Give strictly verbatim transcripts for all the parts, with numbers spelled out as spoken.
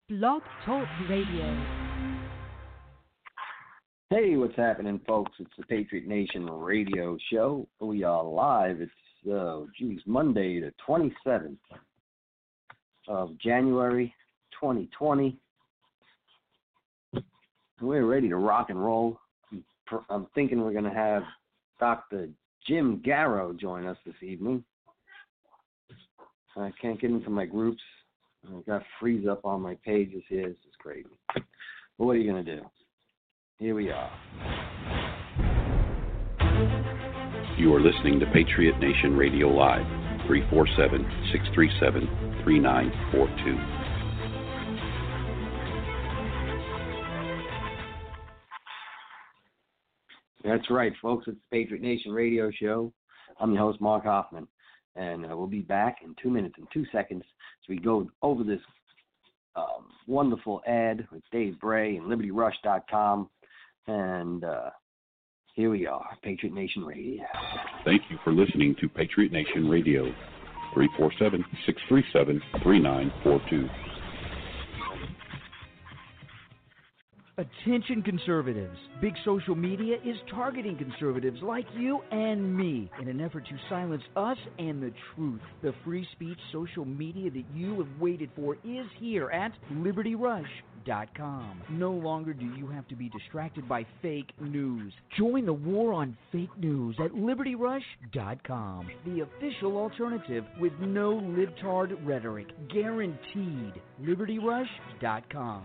Blog Talk Radio. Hey, what's happening, folks? It's the Patriot Nation radio show. We are live. It's, uh, geez, Monday the twenty-seventh of January, twenty twenty. We're ready to rock and roll. I'm thinking we're going to have Doctor Jim Garrow join us this evening. I can't get into my groups. I've got freeze up on my pages here. This is crazy. But what are you going to do? Here we are. You are listening to Patriot Nation Radio Live, three four seven, six three seven, three nine four two. That's right, folks. It's the Patriot Nation Radio Show. I'm your host, Mark Hoffman, and uh, we'll be back in two minutes and two seconds as we go over this um, wonderful ad with Dave Bray and Liberty Rush dot com. And uh, here we are, Patriot Nation Radio. Thank you for listening to Patriot Nation Radio, three four seven, six three seven, three nine four two. Attention conservatives. Big social media is targeting conservatives like you and me in an effort to silence us and the truth. The free speech social media that you have waited for is here at Liberty Rush dot com. No longer do you have to be distracted by fake news. Join the war on fake news at Liberty Rush dot com, the official alternative with no libtard rhetoric. Guaranteed. Liberty Rush dot com.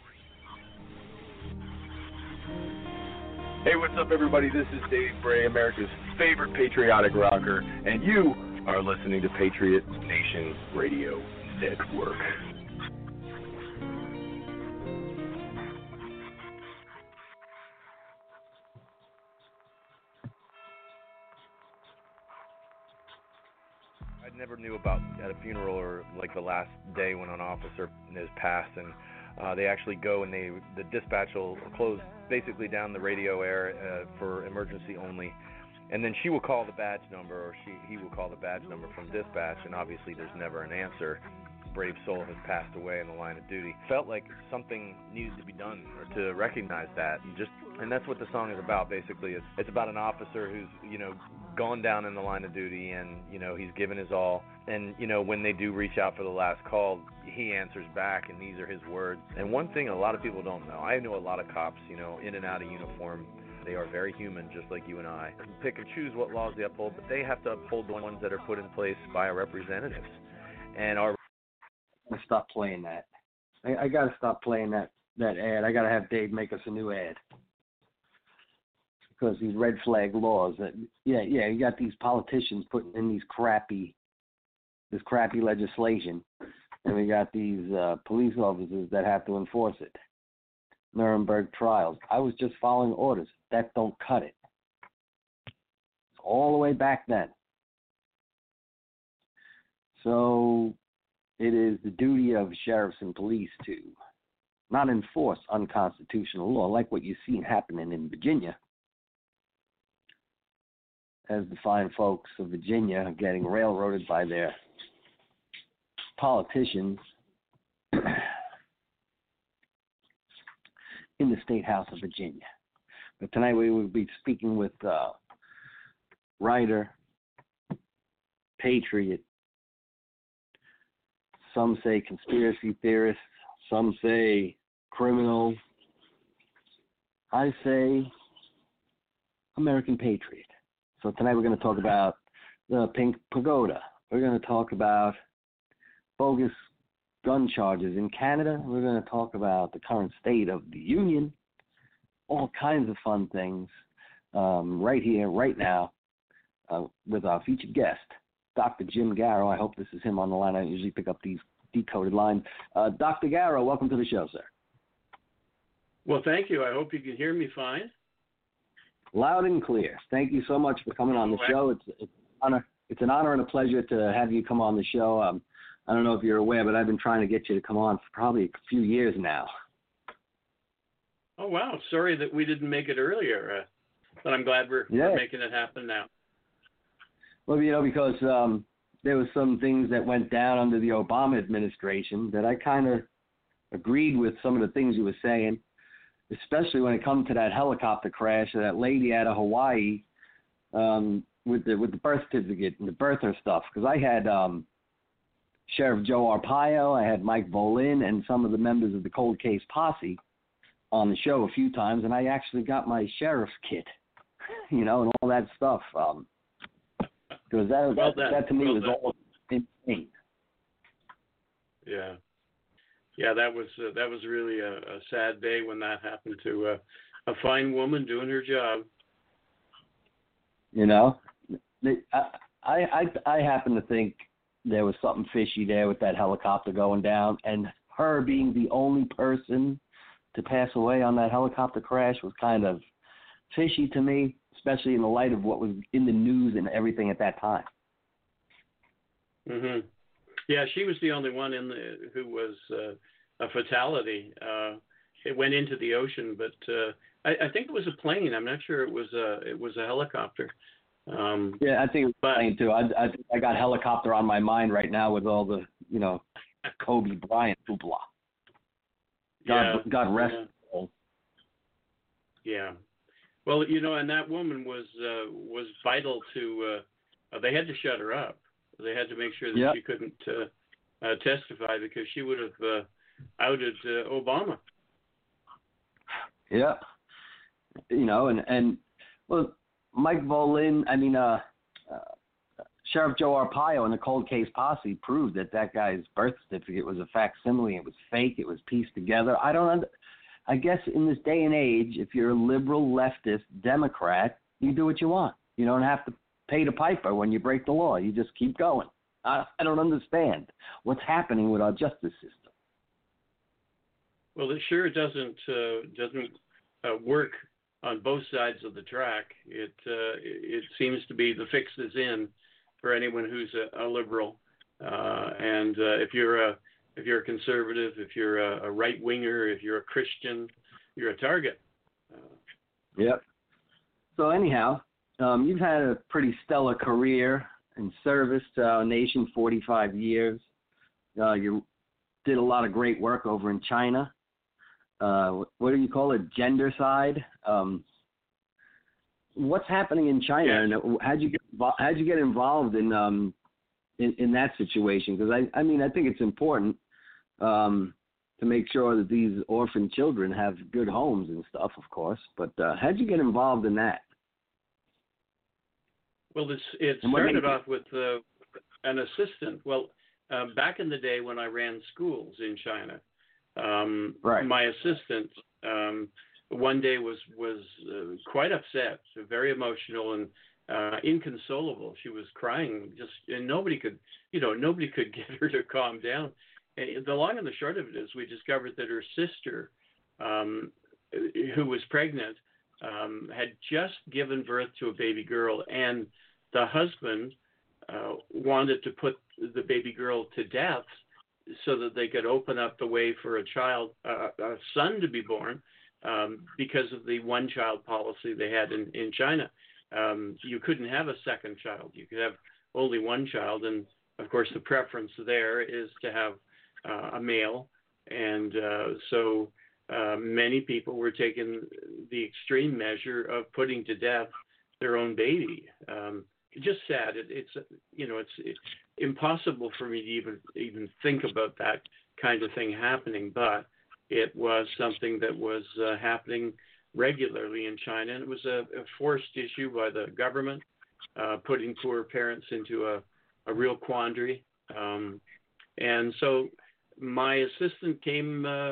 Hey, what's up, everybody? This is Dave Bray, America's favorite patriotic rocker, and you are listening to Patriot Nation Radio Network. I never knew about at a funeral or like the last day when an officer is passed, and uh, they actually go and they the dispatch will close basically down the radio air uh, for emergency only, and then she will call the badge number, or she he will call the badge number from dispatch, and obviously there's never an answer. Brave soul has passed away in the line of duty. Felt like something needed to be done or to recognize that, and just and that's what the song is about. Basically, it's it's about an officer who's you know gone down in the line of duty, and you know he's given his all, and you know when they do reach out for the last call, he answers back, and these are his words. And one thing a lot of people don't know, I know a lot of cops, you know, in and out of uniform. They are very human, just like you and I. They can pick and choose what laws they uphold, but they have to uphold the ones that are put in place by our representatives. And our I'm gonna stop playing that. I, I gotta stop playing that, that ad. I gotta have Dave make us a new ad. Because these red flag laws that yeah, yeah, you got these politicians putting in these crappy this crappy legislation, and we got these uh, police officers that have to enforce it. Nuremberg trials. I was just following orders. That don't cut it. All the way back then. So it is the duty of sheriffs and police to not enforce unconstitutional law like what you've seen happening in Virginia, as the fine folks of Virginia are getting railroaded by their politicians in the State House of Virginia. But tonight we will be speaking with uh, writer, patriot, some say conspiracy theorist, some say criminal. I say American patriot. So tonight we're going to talk about the Pink Pagoda. We're going to talk about bogus gun charges in Canada. We're going to talk about the current state of the union, all kinds of fun things um, right here, right now, uh, with our featured guest, Doctor Jim Garrow. I hope this is him on the line. I usually pick up these decoded lines. Uh, Doctor Garrow, welcome to the show, sir. Well, thank you. I hope you can hear me fine. Loud and clear. Thank you so much for coming on the show. It's, it's, an honor, it's an honor and a pleasure to have you come on the show. Um, I don't know if you're aware, but I've been trying to get you to come on for probably a few years now. Oh, wow. Sorry that we didn't make it earlier, uh, but I'm glad we're, yeah. we're making it happen now. Well, you know, because um, there was some things that went down under the Obama administration that I kind of agreed with some of the things he was saying, especially when it comes to that helicopter crash of that lady out of Hawaii um, with the with the birth certificate and the birther stuff. Because I had um, Sheriff Joe Arpaio, I had Mike Bolin, and some of the members of the Cold Case Posse on the show a few times, and I actually got my sheriff's kit, you know, and all that stuff. Um, because that, well that, that to me well was done. all insane. Yeah, yeah, that was uh, that was really a, a sad day when that happened to uh, a fine woman doing her job. You know, I, I I happen to think there was something fishy there with that helicopter going down, and her being the only person to pass away on that helicopter crash was kind of fishy to me, especially in the light of what was in the news and everything at that time. Mhm. Yeah, she was the only one in the who was uh, a fatality. Uh, it went into the ocean, but uh, I, I think it was a plane. I'm not sure it was a it was a helicopter. Um, Yeah, I think it was but, a plane too. I I, think I got helicopter on my mind right now with all the you know Kobe Bryant hoopla. God, yeah, God rest. yeah. Yeah. Well, you know, and that woman was uh, was vital to. Uh, uh, they had to shut her up. They had to make sure that Yep. she couldn't uh, uh, testify because she would have uh, outed uh, Obama. Yeah. You know, and and well, Mike Bolin. I mean, uh, uh, Sheriff Joe Arpaio and the Cold Case Posse proved that that guy's birth certificate was a facsimile. It was fake. It was pieced together. I don't. Under, I guess in this day and age, if you're a liberal, leftist, Democrat, you do what you want. You don't have to pay the piper when you break the law. You just keep going. I, I don't understand what's happening with our justice system. Well, it sure doesn't uh, doesn't uh, work on both sides of the track. It uh, it seems to be the fix is in for anyone who's a, a liberal, uh, and uh, if you're a if you're a conservative, if you're a, a right winger, if you're a Christian, you're a target. Uh, Yep. So anyhow, um, you've had a pretty stellar career in service to our nation, forty-five years. Uh, you did a lot of great work over in China. Uh, what do you call it? Gender side. Um, what's happening in China, Yes. and how'd you get how'd you get involved in um in, in that situation? Because I I mean I think it's important um, to make sure that these orphan children have good homes and stuff, of course. But uh, how'd you get involved in that? Well, it's, it And what started made you- off with uh, an assistant. Well, uh, back in the day when I ran schools in China, um, Right. my assistant um, one day was was uh, quite upset, very emotional and uh, inconsolable. She was crying, just and nobody could, you know, nobody could get her to calm down. And the long and the short of it is, we discovered that her sister, um, who was pregnant, um, had just given birth to a baby girl, and the husband uh, wanted to put the baby girl to death so that they could open up the way for a child, uh, a son to be born, um, because of the one-child policy they had in, in China. Um, you couldn't have a second child. You could have only one child, and, of course, the preference there is to have uh, a male. And uh, so uh, many people were taking the extreme measure of putting to death their own baby. Um, just sad. It, it's you know it's, it's impossible for me to even even think about that kind of thing happening, but it was something that was uh, happening regularly in China, and it was a, a forced issue by the government, uh, putting poor parents into a, a real quandary. Um, and so my assistant came uh,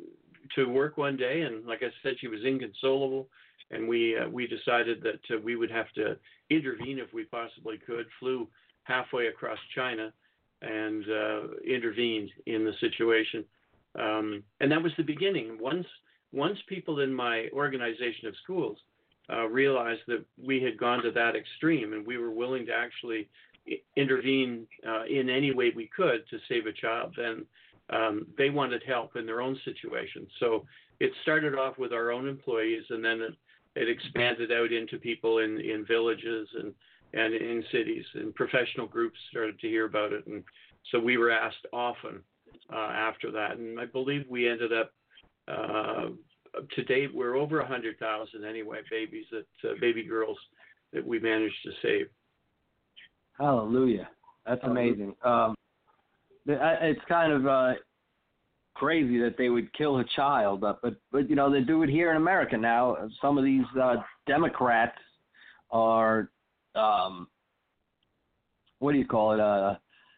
to work one day, and like I said, she was inconsolable. And we uh, we decided that uh, we would have to intervene if we possibly could. Flew halfway across China and uh, intervened in the situation. Um, and that was the beginning. Once once people in my organization of schools uh, realized that we had gone to that extreme and we were willing to actually intervene uh, in any way we could to save a child, then um, they wanted help in their own situation. So it started off with our own employees, and then it, it expanded out into people in, in villages and, and in cities, and professional groups started to hear about it. And so we were asked often uh, after that. And I believe we ended up, uh, to date, we're over one hundred thousand anyway, babies, that uh, baby girls that we managed to save. Hallelujah. That's amazing. Um, it's kind of uh, crazy that they would kill a child, but, but, but, you know, they do it here in America now. Some of these uh, Democrats are, um, what do you call it, uh,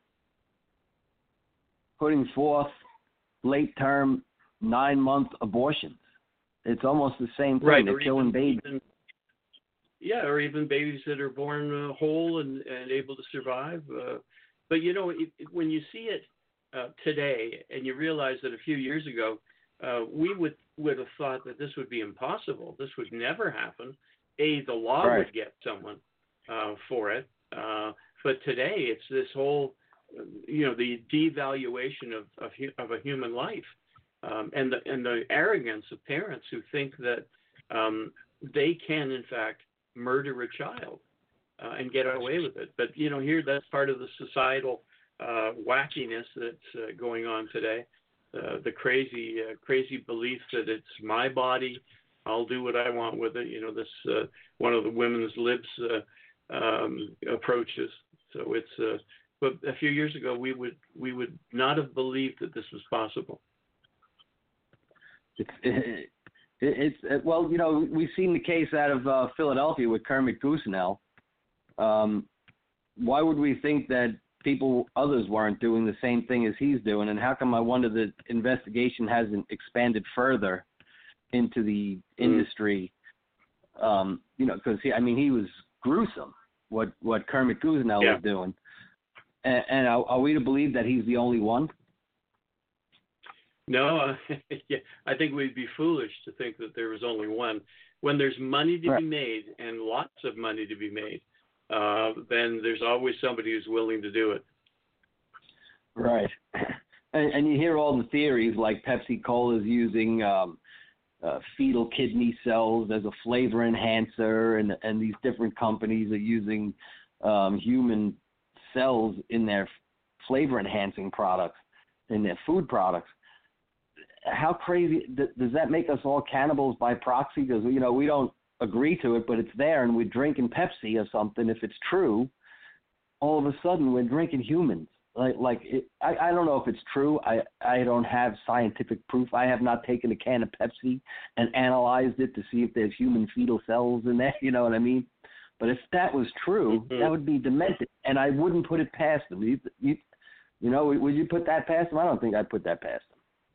putting forth late-term, nine-month abortions. It's almost the same thing. Right. They're killing even, babies. Even, yeah, or even babies that are born uh, whole and, and able to survive. Uh, but, you know, it, it, when you see it uh, today and you realize that a few years ago, uh, we would, would have thought that this would be impossible. This would never happen. A, the law right. would get someone uh, for it. Uh, but today it's this whole, you know, the devaluation of, of, of a human life. Um, and the and the arrogance of parents who think that um, they can, in fact, murder a child uh, and get away with it. But, you know, here that's part of the societal uh, wackiness that's uh, going on today. Uh, the crazy, uh, crazy belief that it's my body, I'll do what I want with it. You know, this uh, one of the women's libs uh, um, approaches. So it's, uh, but a few years ago we would we would not have believed that this was possible. It's, it, it's it, well, you know, we've seen the case out of uh, Philadelphia with Kermit Goosenell. Um, why would we think that people, others weren't doing the same thing as he's doing? And how come I wonder the investigation hasn't expanded further into the mm. industry? Um, you know, because, I mean, he was gruesome, what, what Kermit Goosenell yeah. was doing. And, and are, are we to believe that he's the only one? No, uh, yeah, I think we'd be foolish to think that there was only one. When there's money to right. be made and lots of money to be made, uh, then there's always somebody who's willing to do it. Right. And, and you hear all the theories like Pepsi Cola is using um, uh, fetal kidney cells as a flavor enhancer, and, and these different companies are using um, human cells in their flavor enhancing products, in their food products. How crazy does that make us all cannibals by proxy? Because, you know, we don't agree to it, but it's there, and we're drinking Pepsi or something. If it's true, all of a sudden we're drinking humans. Like, like it, I, I don't know if it's true. I, I don't have scientific proof. I have not taken a can of Pepsi and analyzed it to see if there's human fetal cells in there. You know what I mean? But if that was true, mm-hmm. that would be demented, and I wouldn't put it past them. You, you, you know, would you put that past them? I don't think I'd put that past them.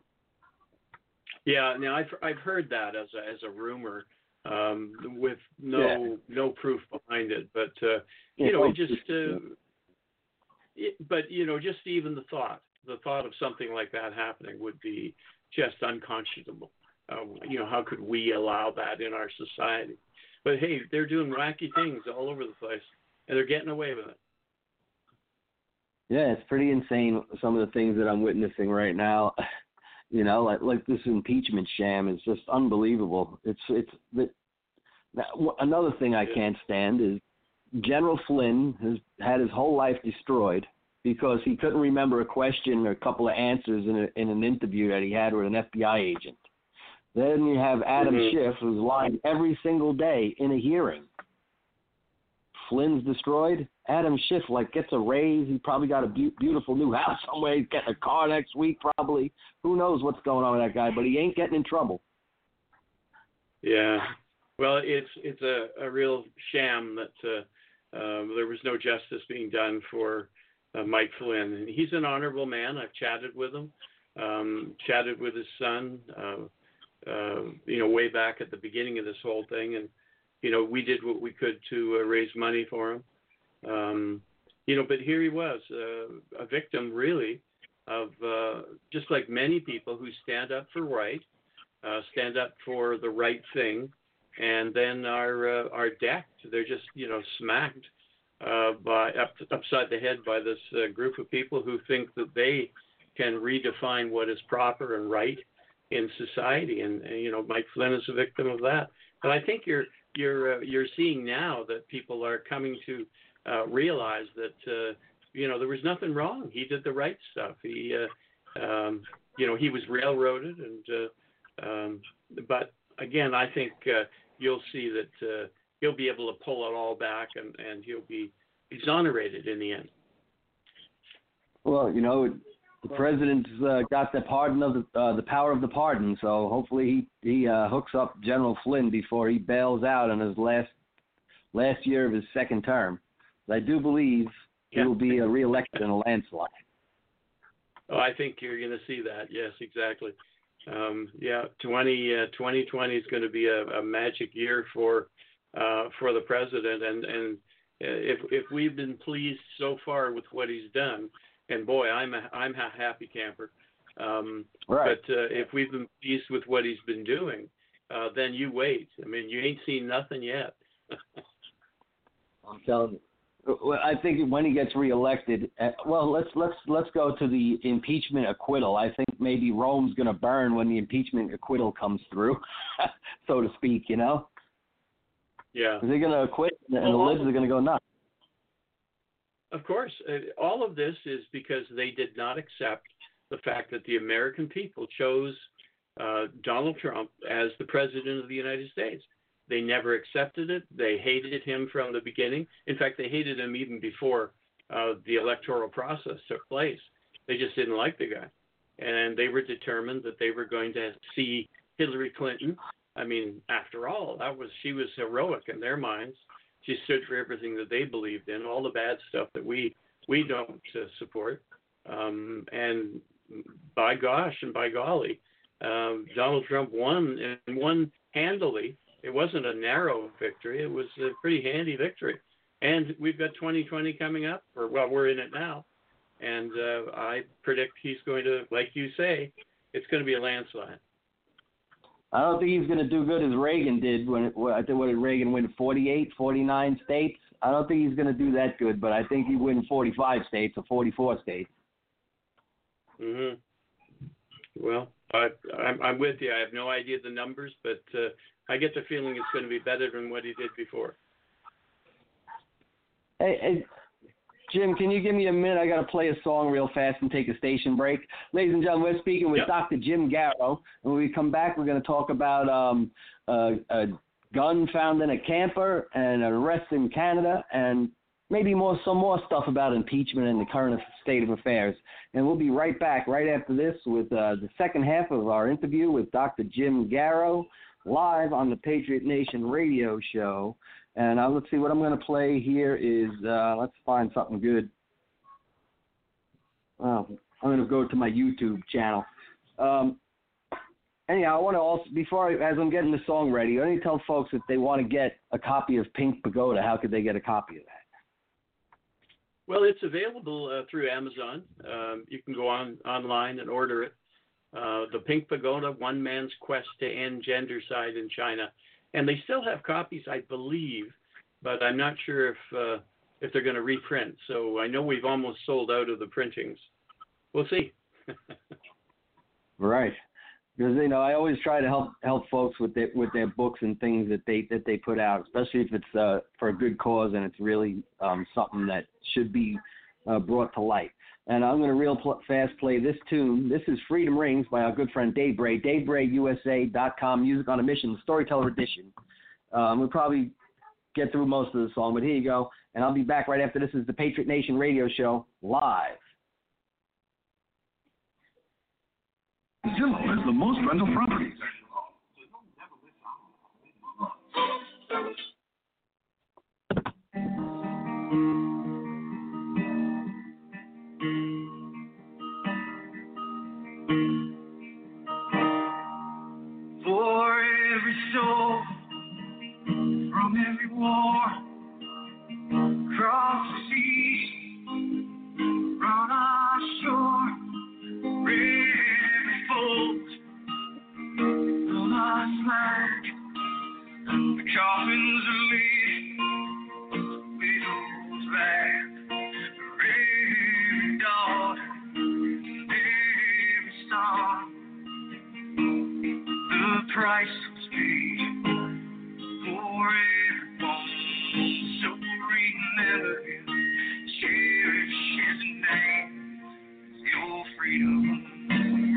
Yeah, now I've I've heard that as a as a rumor, um, with no yeah. no proof behind it. But uh, you yeah, know, it just uh, it, but you know, just even the thought, the thought of something like that happening would be just unconscionable. Uh, you know, how could we allow that in our society? But hey, they're doing wacky things all over the place, and they're getting away with it. Yeah, it's pretty insane, some of the things that I'm witnessing right now. You know, like like this impeachment sham is just unbelievable. It's it's the, now, another thing I can't stand is General Flynn has had his whole life destroyed because he couldn't remember a question or a couple of answers in, a, in an interview that he had with an F B I agent. Then you have Adam mm-hmm. Schiff, who's lying every single day in a hearing. Flynn's destroyed. Adam Schiff, like, gets a raise. He probably got a be- beautiful new house somewhere. He's getting a car next week, probably. Who knows what's going on with that guy, but he ain't getting in trouble. Yeah. Well, it's it's a, a real sham that uh, um, there was no justice being done for uh, Mike Flynn. And he's an honorable man. I've chatted with him, um, chatted with his son, uh, uh, you know, way back at the beginning of this whole thing. And, you know, we did what we could to uh, raise money for him. Um, you know, but here he was, uh, a victim, really, of uh, just like many people who stand up for right, uh, stand up for the right thing, and then are uh, are decked. They're just, you know, smacked uh, by up, upside the head by this uh, group of people who think that they can redefine what is proper and right in society. And, and you know, Mike Flynn is a victim of that. But I think you're you're uh, you're seeing now that people are coming to Uh, realize that, uh, you know, there was nothing wrong. He did the right stuff. He, uh, um, um, you know, he was railroaded, and uh, um, but again, I think uh, you'll see that uh, he'll be able to pull it all back, and, and he'll be exonerated in the end. Well, you know, the president's uh, got the pardon of the uh, the power of the pardon, so hopefully he he uh, hooks up General Flynn before he bails out in his last last year of his second term. I do believe he Yeah. will be uh, reelected in a landslide. Oh, I think you're going to see that. Yes, exactly. Um, yeah, twenty, uh, twenty twenty is going to be a, a magic year for uh, for the president, and and if if we've been pleased so far with what he's done, and boy, I'm a, I'm a happy camper. Um, Right. But uh, if we've been pleased with what he's been doing, uh, then you wait. I mean, you ain't seen nothing yet. I'm telling you. Well, I think when he gets reelected, uh, well, let's let's let's go to the impeachment acquittal. I think maybe Rome's going to burn when the impeachment acquittal comes through, so to speak. You know, Yeah. they're going to acquit, and Well, the libs also- are going to go nuts. Of course, uh, all of this is because they did not accept the fact that the American people chose uh, Donald Trump as the president of the United States. They never accepted it. They hated him from the beginning. In fact, they hated him even before uh, the electoral process took place. They just didn't like the guy. And they were determined that they were going to see Hillary Clinton. I mean, after all, that was she was heroic in their minds. She stood for everything that they believed in, all the bad stuff that we we don't uh, support. Um, and by gosh and by golly, um, Donald Trump won and won handily. It wasn't a narrow victory. It was a pretty handy victory. And we've got twenty twenty coming up, or well, we're in it now. And uh, I predict he's going to, like you say, it's going to be a landslide. I don't think he's going to do good as Reagan did when it, I think what did Reagan win, forty-eight, forty-nine states? I don't think he's going to do that good, but I think he win forty-five states or forty-four states. Mm-hmm. Well, I, I'm, I'm with you. I have no idea the numbers, but uh, I get the feeling it's going to be better than what he did before. Hey, hey, Jim, can you give me a minute? I got to play a song real fast and take a station break. Ladies and gentlemen, we're speaking with Yep. Doctor Jim Garrow. And when we come back, we're going to talk about um, a, a gun found in a camper and an arrest in Canada and maybe more some more stuff about impeachment and the current state of affairs. And we'll be right back right after this with uh, the second half of our interview with Doctor Jim Garrow live on the Patriot Nation radio show. And uh, let's see, what I'm going to play here is, uh, let's find something good. Well, I'm going to go to my YouTube channel. Um, anyhow, I want to also, before, I, as I'm getting the song ready, I need to tell folks if they want to get a copy of Pink Pagoda, how could they get a copy of that? Well, it's available uh, through Amazon. Um, you can go on online and order it. Uh, the Pink Pagoda, One Man's Quest to End Gendercide in China. And they still have copies, I believe, but I'm not sure if uh, if they're going to reprint. So I know we've almost sold out of the printings. We'll see. Right. Because, you know, I always try to help help folks with their, with their books and things that they that they put out, especially if it's uh, for a good cause and it's really um, something that should be uh, brought to light. And I'm going to real pl- fast play this tune. This is Freedom Rings by our good friend Dave Bray, dave bray u s a dot com, Music on a Mission, Storyteller Edition. Um, we'll probably get through most of the song, but here you go. And I'll be back right after this. Is the Patriot Nation radio show live. Zillow has the most rental properties. For every soul from every war, across the sea, run our shore, for every fold of our flag, the coffins are laid, widows back, for every daughter, every star. The price was paid for everyone, so remember him, cherish his name, your freedom.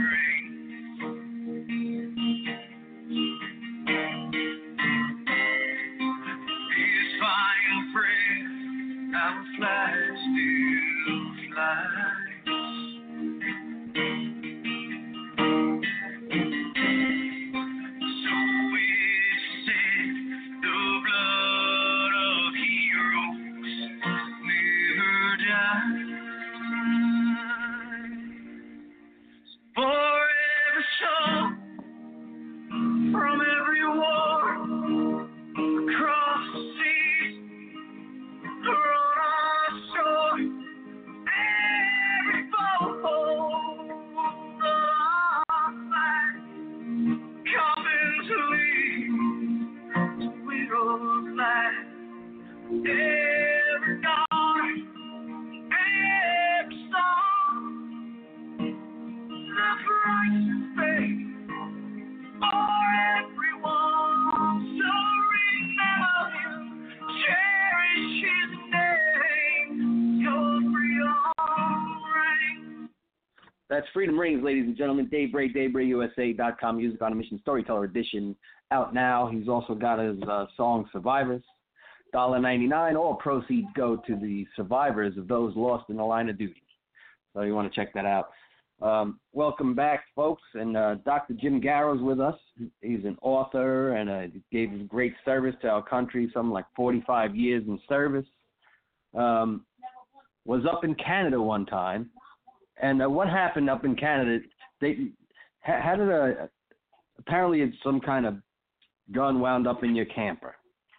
That's Freedom Rings, ladies and gentlemen. Dave Bray, Dave Bray U S A dot com, Music on a Mission, Storyteller Edition, out now. He's also got his uh, song Survivors, one dollar ninety-nine. All proceeds go to the survivors of those lost in the line of duty. So you want to check that out. Um, welcome back, folks. And uh, Doctor Jim Garrow's with us. He's an author and uh, gave great service to our country, something like forty-five years in service. Um, was up in Canada one time. And uh, what happened up in Canada? They had a apparently it's some kind of gun wound up in your camper,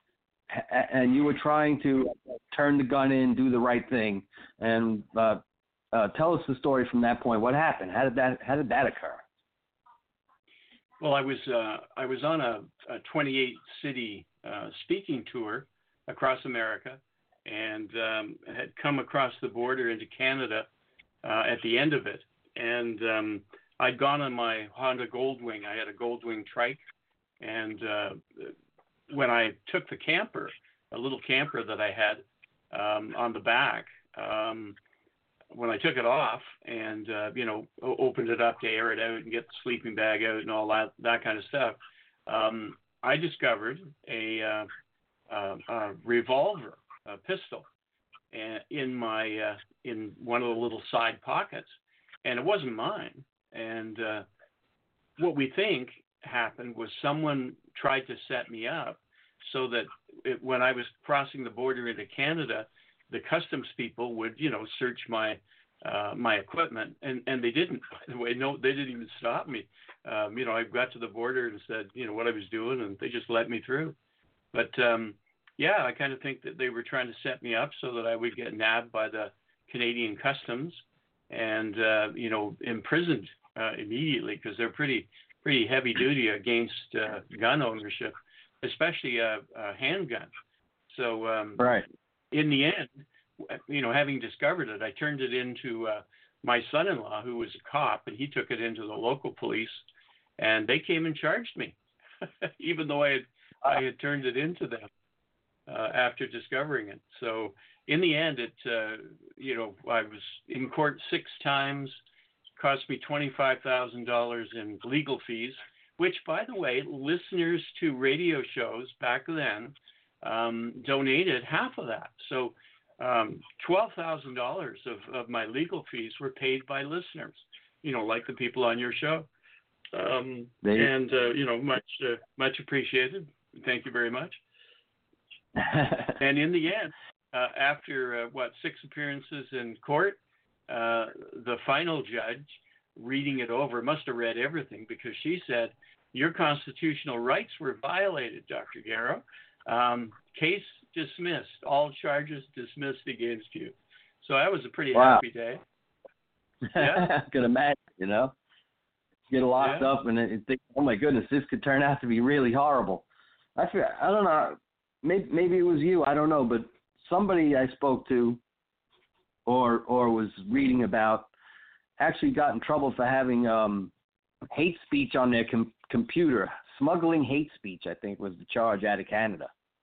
and you were trying to turn the gun in, do the right thing, and uh, uh, tell us the story from that point. What happened? How did that How did that occur? Well, I was uh, I was on a, a twenty-eight city uh, speaking tour across America, and um, had come across the border into Canada. Uh, at the end of it, and um, I'd gone on my Honda Goldwing. I had a Goldwing trike, and uh, when I took the camper, a little camper that I had um, on the back, um, when I took it off and uh, you know opened it up to air it out and get the sleeping bag out and all that that kind of stuff, um, I discovered a, uh, a, a revolver, a pistol. And in my uh, in one of the little side pockets, and it wasn't mine. And uh, what we think happened was someone tried to set me up so that it, when I was crossing the border into Canada, the customs people would, you know, search my uh, my equipment, and, and they didn't. By the way, no, they didn't even stop me. Um, you know, I got to the border and said, you know, what I was doing, and they just let me through. But um, yeah, I kind of think that they were trying to set me up so that I would get nabbed by the Canadian Customs and, uh, you know, imprisoned uh, immediately because they're pretty pretty heavy duty against uh, gun ownership, especially a, a handgun. So um, right. in the end, you know, having discovered it, I turned it into uh, my son-in-law, who was a cop, and he took it into the local police, and they came and charged me, even though I had I had turned it into them. Uh, after discovering it. So in the end, it, uh, you know, I was in court six times, cost me twenty-five thousand dollars in legal fees, which, by the way, listeners to radio shows back then um, donated half of that. So um, twelve thousand dollars of, of my legal fees were paid by listeners, you know, like the people on your show. Um, they... And, uh, you know, much, uh, much appreciated. Thank you very much. And in the end, uh, after, uh, what, six appearances in court, uh, the final judge, reading it over, must have read everything because she said, your constitutional rights were violated, Doctor Garrow. Um, case dismissed. All charges dismissed against you. So that was a pretty wow. happy day. Yeah. I can imagine, you know. Get locked yeah. up and it, think, oh, my goodness, this could turn out to be really horrible. I feel, I don't know. Maybe, maybe it was you. I don't know. But somebody I spoke to or or was reading about actually got in trouble for having um, hate speech on their com- computer. Smuggling hate speech, I think, was the charge out of Canada.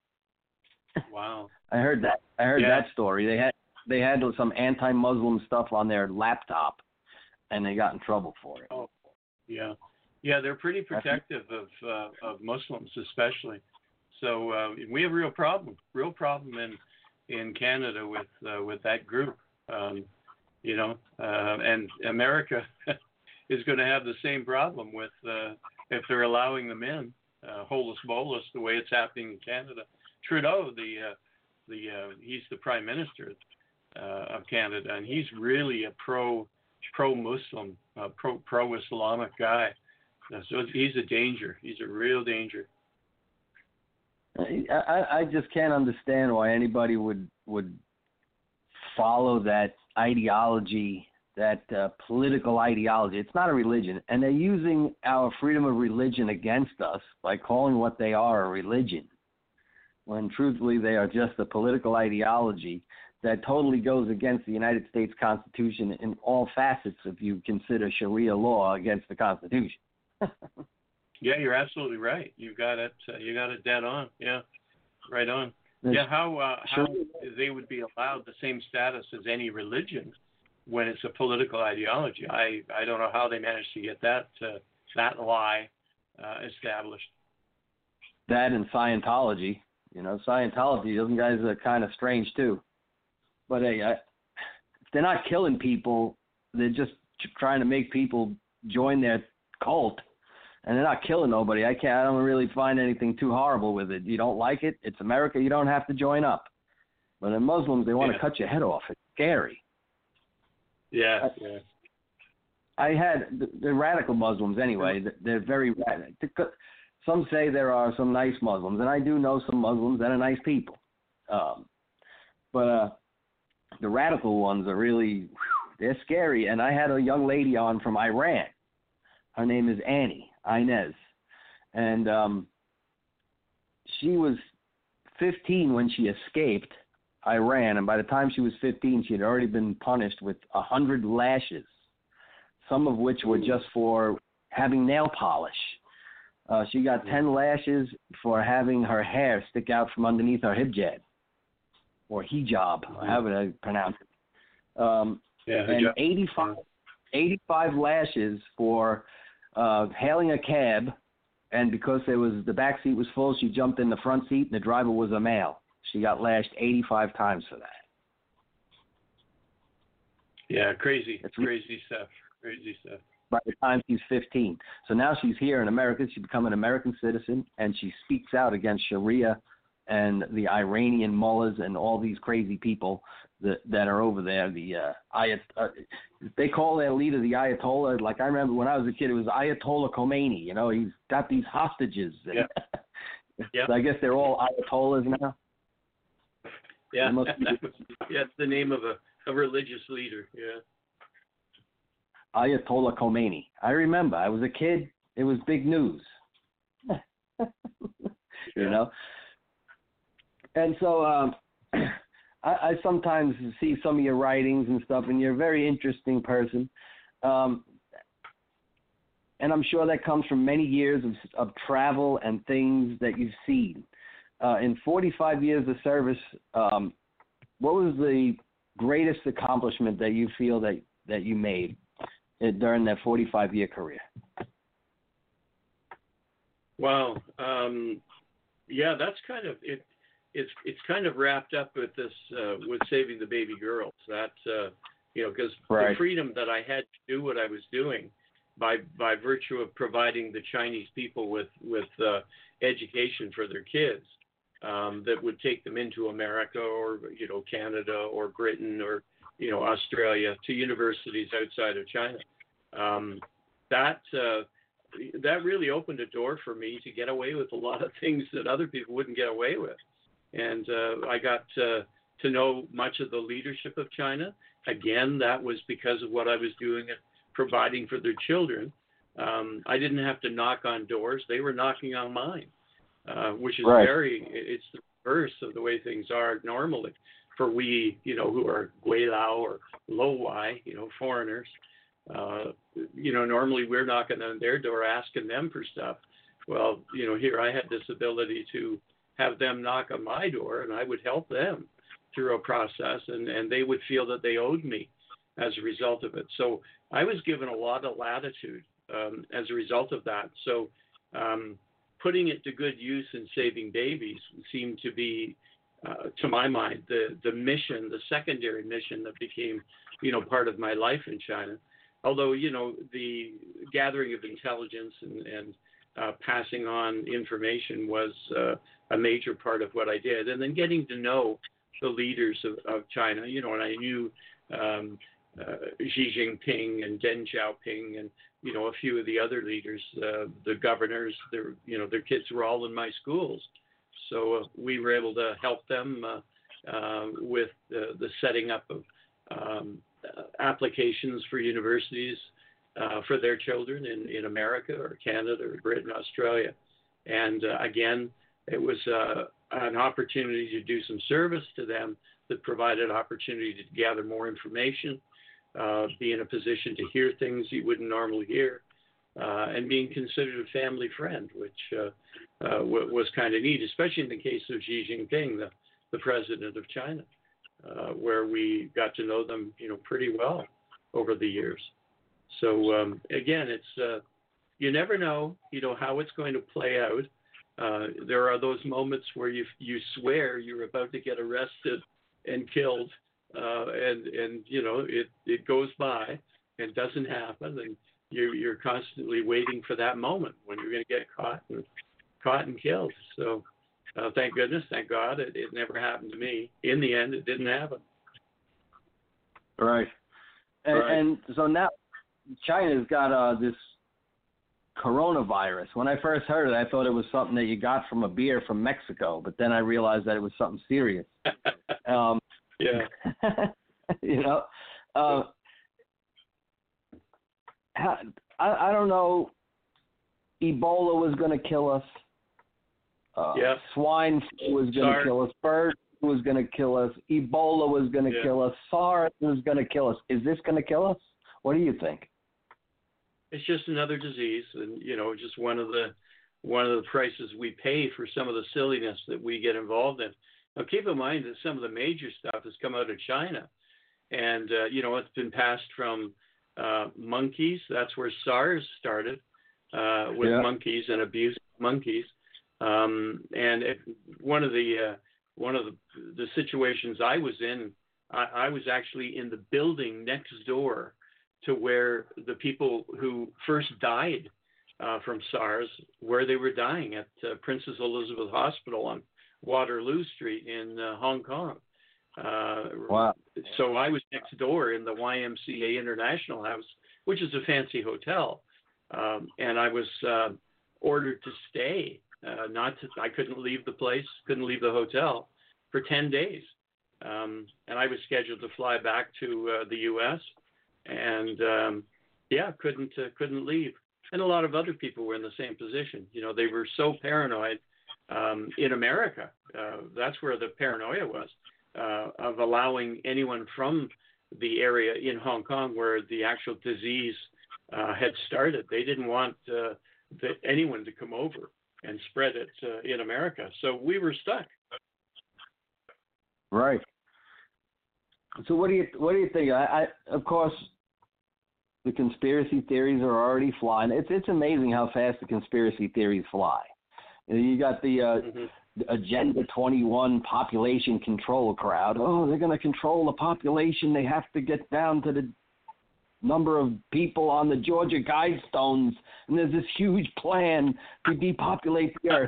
Wow. I heard that. I heard yeah. that story. They had they had some anti-Muslim stuff on their laptop, and they got in trouble for it. Oh, yeah. Yeah, they're pretty protective of uh, of Muslims, especially. So uh, we have a real problem, real problem in in Canada with uh, with that group, um, you know, uh, and America is going to have the same problem with uh, if they're allowing them in, uh, holus bolus, the way it's happening in Canada. Trudeau, the uh, the uh, he's the Prime Minister uh, of Canada, and he's really a pro pro Muslim, uh, pro pro Islamic guy. So he's a danger. He's a real danger. I, I just can't understand why anybody would would follow that ideology, that uh, political ideology. It's not a religion, and they're using our freedom of religion against us by calling what they are a religion, when truthfully they are just a political ideology that totally goes against the United States Constitution in all facets if you consider Sharia law against the Constitution. Yeah, you're absolutely right. You got it. Uh, you got it dead on. Yeah, right on. Yeah, how uh, how they would be allowed the same status as any religion when it's a political ideology. I, I don't know how they managed to get that uh, that lie uh, established. That and Scientology. You know, Scientology, those guys are kind of strange too. But hey, I, they're not killing people. They're just trying to make people join their cult. And they're not killing nobody. I can't. I don't really find anything too horrible with it. You don't like it? It's America. You don't have to join up. But in Muslims, they want yeah. to cut your head off. It's scary. Yeah, I, yeah. I had the, the radical Muslims anyway. They're very radical. Some say there are some nice Muslims, and I do know some Muslims that are nice people. Um, but uh, the radical ones are really, whew, they're scary. And I had a young lady on from Iran. Her name is Annie Inez. And um, she was fifteen when she escaped Iran. And by the time she was fifteen, she had already been punished with one hundred lashes, some of which were just for having nail polish. Uh, she got ten lashes for having her hair stick out from underneath her hijab, or hijab, mm-hmm. however I pronounce it. Um, yeah, and eighty-five, eighty-five lashes for uh, hailing a cab, and because there was the back seat was full, she jumped in the front seat, and the driver was a male. She got lashed eighty-five times for that. Yeah, crazy, it's crazy stuff, crazy stuff. By the time she's fifteen. So now she's here in America. She's become an American citizen, and she speaks out against Sharia and the Iranian mullahs and all these crazy people that that are over there. The uh, ayat, uh, they call their leader the Ayatollah. Like I remember when I was a kid, it was Ayatollah Khomeini. You know, he's got these hostages. Yeah. So I guess they're all Ayatollahs now. Yeah, yeah, it's the name of a, a religious leader. Yeah. Ayatollah Khomeini. I remember. I was a kid. It was big news. you yeah. know? And so um, I, I sometimes see some of your writings and stuff, and you're a very interesting person. Um, and I'm sure that comes from many years of, of travel and things that you've seen. Uh, in forty-five years of service, um, what was the greatest accomplishment that you feel that, that you made during that forty-five year career? Wow. Um, yeah, that's kind of it. It's it's kind of wrapped up with this uh, with saving the baby girls. That uh, you know, because right. the freedom that I had to do what I was doing by by virtue of providing the Chinese people with with uh, education for their kids um, that would take them into America or you know Canada or Britain or you know Australia to universities outside of China. Um, that uh, that really opened a door for me to get away with a lot of things that other people wouldn't get away with. And uh, I got uh, to know much of the leadership of China. Again, that was because of what I was doing at providing for their children. Um, I didn't have to knock on doors. They were knocking on mine, uh, which is right. very, it's the reverse of the way things are normally for we, you know, who are Guilao or Lowai, you know, foreigners. Uh, you know, normally we're knocking on their door asking them for stuff. Well, you know, here I had this ability to have them knock on my door, and I would help them through a process, and, and they would feel that they owed me as a result of it. So I was given a lot of latitude um, as a result of that. So um, putting it to good use in saving babies seemed to be, uh, to my mind, the, the mission, the secondary mission that became, you know, part of my life in China. Although, you know, the gathering of intelligence and, and uh, passing on information was uh, a major part of what I did. And then getting to know the leaders of, of China, you know, and I knew um, uh, Xi Jinping and Deng Xiaoping and, you know, a few of the other leaders, uh, the governors, their, you know, their kids were all in my schools. So uh, we were able to help them uh, uh, with uh, the setting up of um, applications for universities uh, for their children in, in America or Canada or Britain, Australia. And uh, again, it was uh, an opportunity to do some service to them that provided opportunity to gather more information, uh, be in a position to hear things you wouldn't normally hear, uh, and being considered a family friend, which uh, uh, w- was kind of neat, especially in the case of Xi Jinping, the, the president of China, uh, where we got to know them, you know, pretty well over the years. So um, again, it's uh, you never know, you know, how it's going to play out. Uh, there are those moments where you you swear you're about to get arrested and killed, uh, and and you know it, it goes by and doesn't happen, and you're you're constantly waiting for that moment when you're going to get caught and caught and killed. So uh, thank goodness, thank God, it, it never happened to me. In the end, it didn't happen. Right, and, right. and so now China's got uh, this coronavirus. When I first heard it, I thought it was something that you got from a beer from Mexico, but then I realized that it was something serious. Um, yeah. you know, uh, I, I don't know. Ebola was going to kill us. Uh, yeah. Swine flu was going to kill us. Bird flu was going to kill us. Ebola was going to yeah. kill us. SARS was going to kill us. Is this going to kill us? What do you think? It's just another disease, and you know, just one of the one of the prices we pay for some of the silliness that we get involved in. Now, keep in mind that some of the major stuff has come out of China, and uh, you know, it's been passed from uh, monkeys. That's where SARS started uh, with yeah. monkeys and abuse of monkeys. Um, and it, one of the uh, one of the, the situations I was in, I, I was actually in the building next door to where the people who first died uh, from SARS, where they were dying at uh, Princess Elizabeth Hospital on Waterloo Street in uh, Hong Kong. Uh, wow. So I was next door in the Y M C A International House, which is a fancy hotel. Um, and I was uh, ordered to stay. Uh, not to, I couldn't leave the place, couldn't leave the hotel for ten days. Um, and I was scheduled to fly back to uh, the U S and um, yeah, couldn't uh, couldn't leave. And a lot of other people were in the same position. You know, they were so paranoid um, in America. Uh, that's where the paranoia was uh, of allowing anyone from the area in Hong Kong where the actual disease uh, had started. They didn't want uh, the, anyone to come over and spread it uh, in America. So we were stuck. Right. So what do you what do you think? I, I of course. The conspiracy theories are already flying. It's it's amazing how fast the conspiracy theories fly. You know, you got the, uh, mm-hmm. the Agenda twenty-one population control crowd. Oh, they're going to control the population. They have to get down to the number of people on the Georgia Guidestones, and there's this huge plan to depopulate the earth.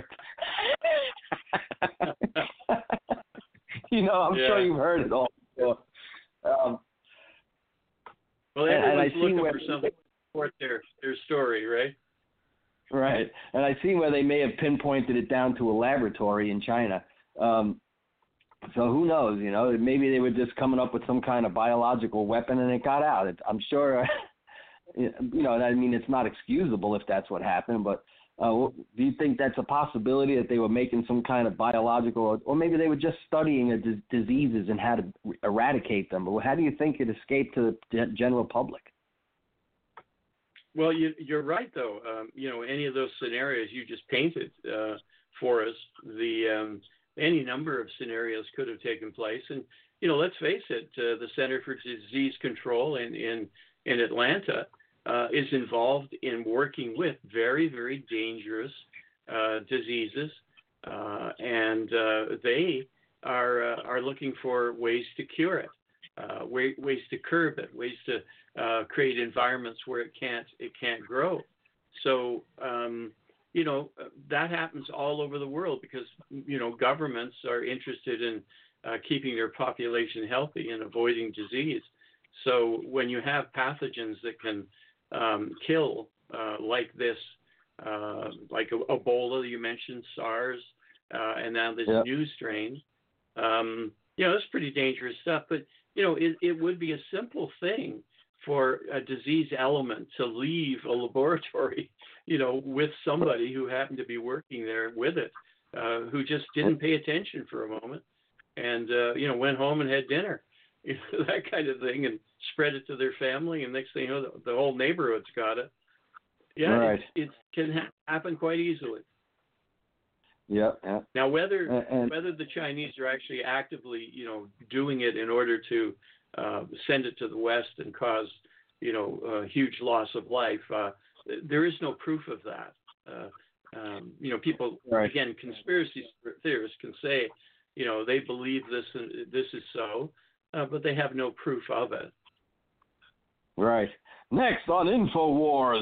you know, I'm yeah. sure you've heard it all before. Um, Well, everyone's and looking where, for something to support their, their story, right? Right. And I see where they may have pinpointed it down to a laboratory in China. Um, so who knows, you know, maybe they were just coming up with some kind of biological weapon and it got out. It, I'm sure, you know, I mean, it's not excusable if that's what happened, but uh, do you think that's a possibility that they were making some kind of biological, or, or maybe they were just studying a d- diseases and how to eradicate them? But how do you think it escaped to the general public? Well, you, you're right, though. Um, you know, any of those scenarios you just painted uh, for us, the um, any number of scenarios could have taken place. And, you know, let's face it, uh, the Center for Disease Control in, in, in Atlanta uh, is involved in working with very, very dangerous uh, diseases. Uh, and uh, they are, uh, are looking for ways to cure it, uh, way, ways to curb it, ways to Uh, create environments where it can't it can't grow. So um, you know that happens all over the world because you know governments are interested in uh, keeping their population healthy and avoiding disease. So when you have pathogens that can um, kill uh, like this, uh, like Ebola you mentioned, SARS, uh, and now this yeah. new strain, um, you know it's pretty dangerous stuff. But you know it, it would be a simple thing for a disease element to leave a laboratory, you know, with somebody who happened to be working there with it, uh, who just didn't pay attention for a moment and uh, you know, went home and had dinner, you know, that kind of thing, and spread it to their family, and next thing you know, the, the whole neighborhood's got it. Yeah, right. it, it can ha- happen quite easily. Yep. Yeah. Now, whether and, and, whether the Chinese are actually actively, you know, doing it in order to uh, send it to the West and cause, you know, a huge loss of life, uh, there is no proof of that. Uh, um, you know, people right. again, conspiracy theorists can say, you know, they believe this this is so, uh, but they have no proof of it. Right. Next on InfoWars.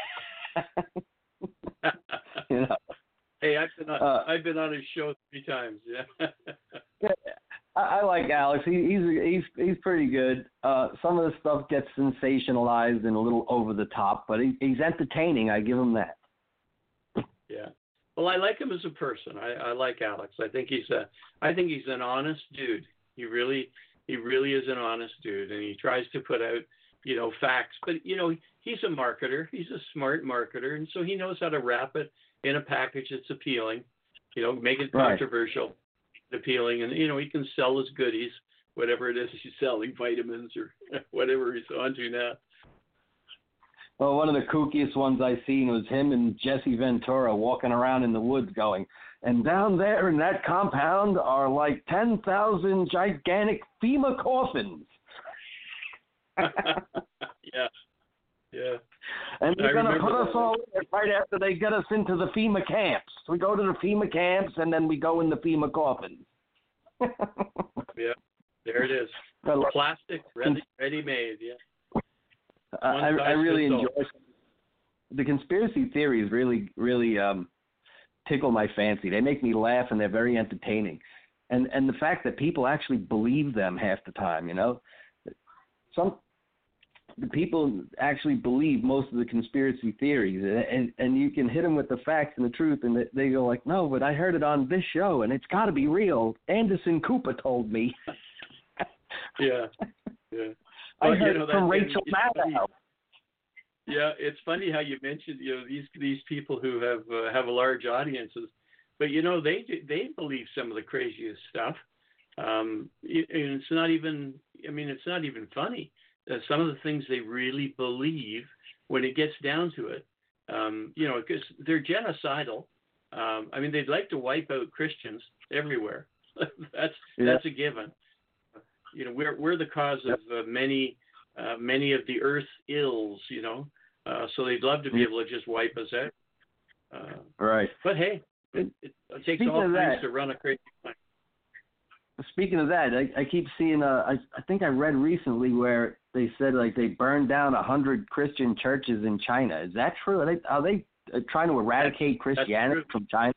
You know. Hey, I've been on, uh, I've been on his show three times. Yeah. yeah I, I like Alex. He, he's he's he's pretty good. Uh, some of the stuff gets sensationalized and a little over the top, but he, he's entertaining. I give him that. Yeah. Well, I like him as a person. I, I like Alex. I think he's a I think he's an honest dude. He really he really is an honest dude, and he tries to put out, you know, facts. But you know, he's a marketer. He's a smart marketer, and so he knows how to wrap it in a package that's appealing, you know, make it controversial, right. appealing, and, you know, he can sell his goodies, whatever it is he's selling, vitamins or whatever he's onto now. Well, one of the kookiest ones I seen was him and Jesse Ventura walking around in the woods going, and down there in that compound are like ten thousand gigantic FEMA coffins. Yeah. Yeah. And they're going to put us all in right after they get us into the FEMA camps. We go to the FEMA camps, and then we go in the FEMA coffins. Yeah, there it is. Plastic, ready, ready-made, yeah. I, I really enjoy the conspiracy theories. Really, really um, tickle my fancy. They make me laugh, and they're very entertaining. And and the fact that people actually believe them half the time, you know. Some the people actually believe most of the conspiracy theories, and and you can hit them with the facts and the truth, and they go like, no, but I heard it on this show, and it's got to be real. Anderson Cooper told me. Yeah, yeah. I well, heard you know, it from that, Rachel Maddow. Yeah, it's funny how you mentioned, you know, these these people who have uh, have large audiences, but you know they they believe some of the craziest stuff, um, and it's not even. I mean, it's not even funny. Uh, some of the things they really believe when it gets down to it, um, you know, because they're genocidal. Um, I mean, they'd like to wipe out Christians everywhere. that's yeah. that's a given. You know, we're we're the cause of uh, many uh, many of the earth's ills. You know, uh, so they'd love to be able to just wipe us out. Uh, right. But hey, it, it takes Speaking all of things that, to run a crazy plan. Speaking of that, I, I keep seeing. Uh, I, I think I read recently where they said like they burned down a hundred Christian churches in China. Is that true? Are they, are they trying to eradicate that's, Christianity that's from China?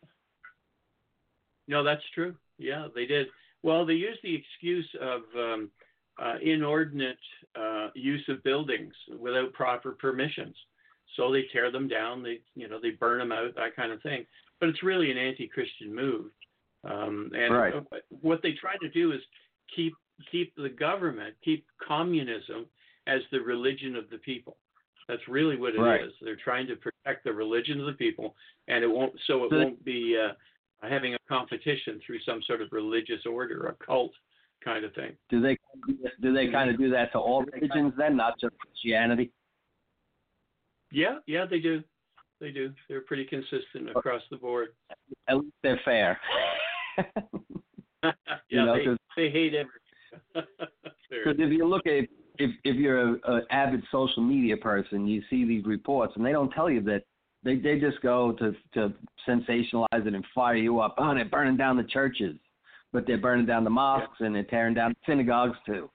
No, that's true. Yeah, they did. Well, they used the excuse of um, uh, inordinate uh, use of buildings without proper permissions. So they tear them down. They, you know, they burn them out, that kind of thing. But it's really an anti-Christian move. Um, and right. what they try to do is keep keep the government, keep communism as the religion of the people. That's really what it right. is. They're trying to protect the religion of the people, and it won't so it so won't be uh, having a competition through some sort of religious order, a cult kind of thing. Do they do they kind of do that to all religions then, not just Christianity? Yeah, yeah, they do. They do. They're pretty consistent across the board. At least they're fair. yeah, you know, they, they hate everything. Because if you look at if if you're an avid social media person, you see these reports, and they don't tell you that they they just go to to sensationalize it and fire you up. Oh, they're burning down the churches, but they're burning down the mosques yeah. and they're tearing down synagogues too.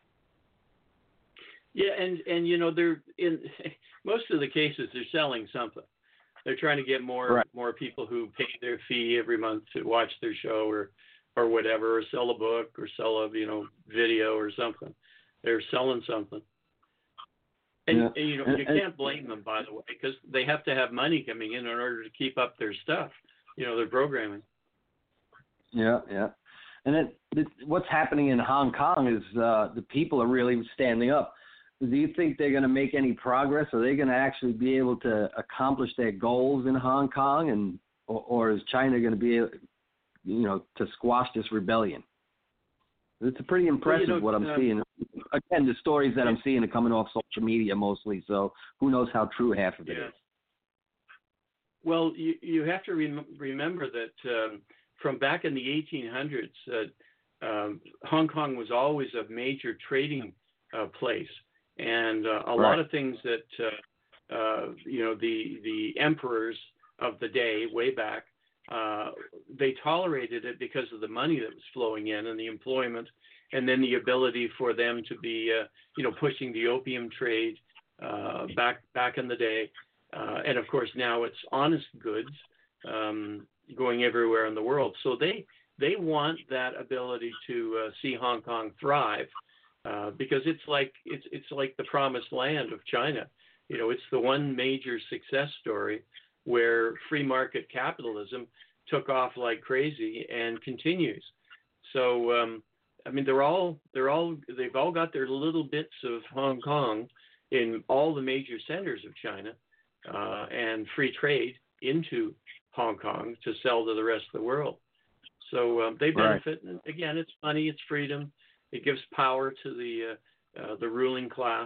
Yeah, and and you know they're in most of the cases they're selling something. They're trying to get more right. more people who pay their fee every month to watch their show or or whatever, or sell a book or sell a you know video or something. They're selling something. And, yeah. and you know and, you can't blame them, by the way, because they have to have money coming in in order to keep up their stuff. You know, their programming. Yeah, yeah. And it, it, what's happening in Hong Kong is uh, the people are really standing up. Do you think they're going to make any progress? Are they going to actually be able to accomplish their goals in Hong Kong, and or, or is China going to be, you know, to squash this rebellion? It's pretty impressive well, you know, what I'm um, seeing. Again, the stories that I'm seeing are coming off social media mostly, so who knows how true half of it yeah. is. Well, you, you have to rem- remember that um, from back in the eighteen hundreds, uh, um, Hong Kong was always a major trading uh, place. And uh, a right. lot of things that, uh, uh, you know, the, the emperors of the day, way back, uh, they tolerated it because of the money that was flowing in and the employment, and then the ability for them to be, uh, you know, pushing the opium trade uh, back back in the day. Uh, and, of course, now it's honest goods um, going everywhere in the world. So they they want that ability to uh, see Hong Kong thrive uh, because it's like it's it's like the promised land of China. You know, it's the one major success story where free market capitalism took off like crazy and continues. So, um, I mean, they're all they're all they've all got their little bits of Hong Kong in all the major centers of China. Uh, and free trade into Hong Kong to sell to the rest of the world. So um, they benefit. Right. And again, it's money, it's freedom. It gives power to the uh, uh, the ruling class.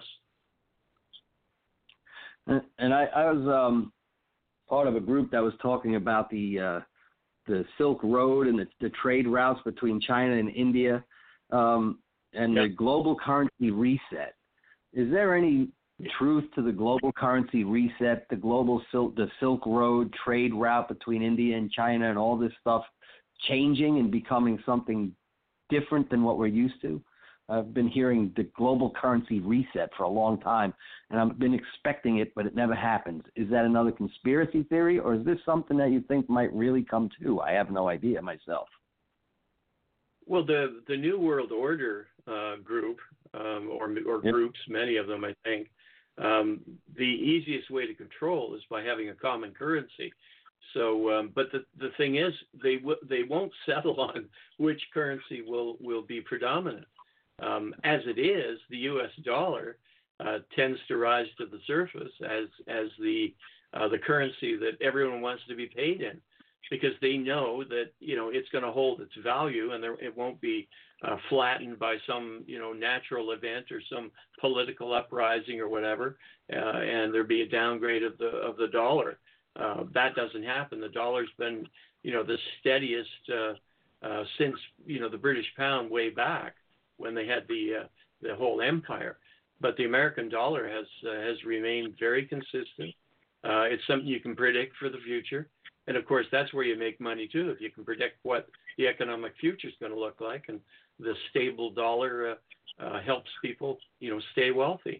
And, and I, I was um, part of a group that was talking about the uh, the Silk Road and the, the trade routes between China and India um, and yep. the global currency reset. Is there any truth to the global currency reset, the global silk, the Silk Road trade route between India and China, and all this stuff changing and becoming something different than what we're used to? I've been hearing the global currency reset for a long time, and I've been expecting it, but it never happens. Is that another conspiracy theory, or is this something that you think might really come true? I have no idea myself. Well, the the New World Order uh, group, um, or or yep. groups, many of them, I think, Um, the easiest way to control is by having a common currency. So, um, but the, the thing is, they w- they won't settle on which currency will, will be predominant. Um, as it is, the U S dollar uh, tends to rise to the surface as as the uh, the currency that everyone wants to be paid in, because they know that, you know, it's going to hold its value and there, it won't be uh, flattened by some, you know, natural event or some political uprising or whatever, uh, and there be a downgrade of the of the dollar. Uh, that doesn't happen. The dollar's been, you know, the steadiest uh, uh, since, you know, the British pound way back when they had the uh, the whole empire. But the American dollar has uh, has remained very consistent. Uh, it's something you can predict for the future. And, of course, that's where you make money, too, if you can predict what the economic future is going to look like. And the stable dollar uh, uh, helps people, you know, stay wealthy.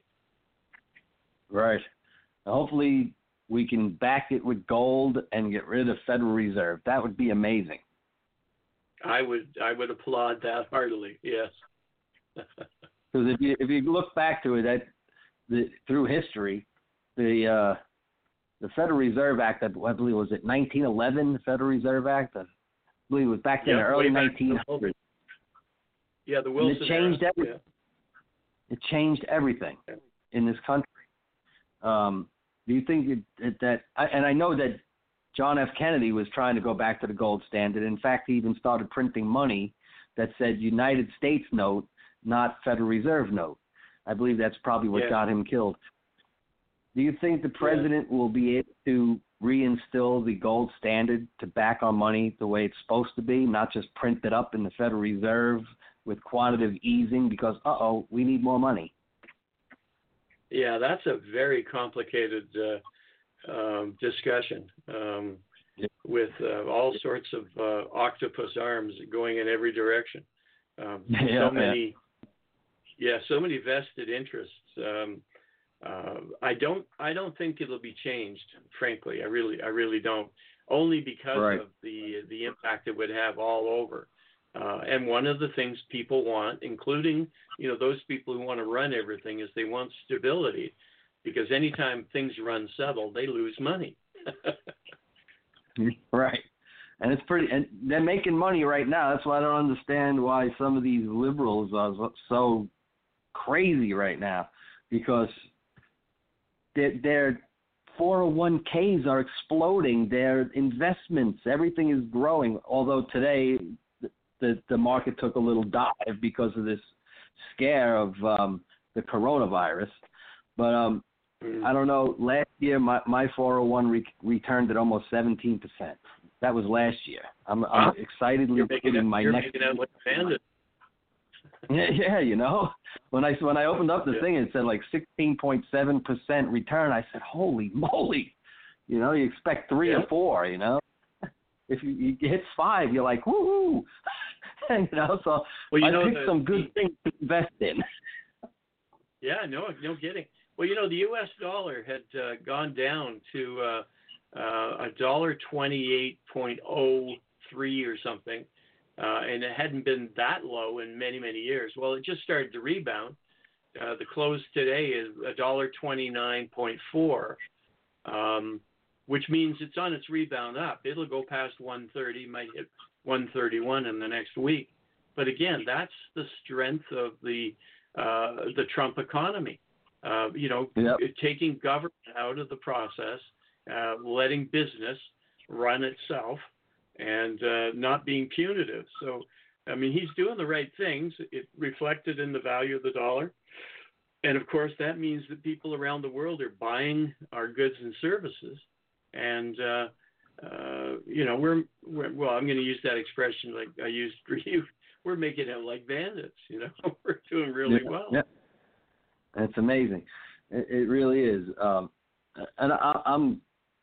Right. Hopefully we can back it with gold and get rid of Federal Reserve. That would be amazing. I would I would applaud that heartily, yes. Because if you, if you look back to it, that the, through history, the uh, the Federal Reserve Act, I believe, was it nineteen eleven, the Federal Reserve Act? I believe it was back in yeah, the early back nineteen hundreds. Yeah, the Wilson and it changed era. everything. Yeah. It changed everything yeah. in this country. Um, do you think it, it, that, and I know that John F. Kennedy was trying to go back to the gold standard. In fact, he even started printing money that said United States note, not Federal Reserve note. I believe that's probably what yeah. got him killed. Do you think the president yeah. will be able to reinstill the gold standard to back our money the way it's supposed to be, not just print it up in the Federal Reserve with quantitative easing because, uh-oh, we need more money? Yeah, that's a very complicated uh, um, discussion um, yeah. with uh, all sorts of uh, octopus arms going in every direction. Um, yeah, so many, yeah. yeah, so many vested interests. Um, uh, I don't, I don't think it'll be changed. Frankly, I really, I really don't. Only because right. of the the impact it would have all over. Uh, and one of the things people want, including, you know, those people who want to run everything, is they want stability, because anytime things run settled, they lose money. Right. And it's pretty, and they're making money right now. That's why I don't understand why some of these liberals are so crazy right now, because their, their four oh one k's are exploding. Their investments, everything is growing. Although today, the the market took a little dive because of this scare of um, the coronavirus. But um, mm. I don't know. Last year, my my four oh one re- returned at almost seventeen percent. That was last year. I'm, I'm excitedly getting my you're next. Making out like a bandit. Yeah, yeah, you know, when I when I opened up the yeah. thing, it said like sixteen point seven percent return. I said, "Holy moly!" You know, you expect three yeah. or four. You know, if you, you hit five, you're like, "Woohoo!" You know, so well, you I know, picked the, some good the, things to invest in. Yeah, no, no kidding. Well, you know, the U S dollar had uh, gone down to uh, uh, a dollar twenty-eight point oh three or something. Uh, and it hadn't been that low in many, many years. Well, it just started to rebound. Uh, the close today is a dollar twenty-nine point four, um, which means it's on its rebound up. It'll go past one thirty, might hit one thirty-one in the next week. But again, that's the strength of the uh, the Trump economy. Uh, you know, yep. taking government out of the process, uh, letting business run itself, and uh, not being punitive. So, I mean, he's doing the right things. It reflected in the value of the dollar. And, of course, that means that people around the world are buying our goods and services. And, uh, uh, you know, we're, we're, well, I'm going to use that expression like I used for you. We're making it like bandits, you know. We're doing really yeah, well. Yeah. It's amazing. It, it really is. Um, and I, I'm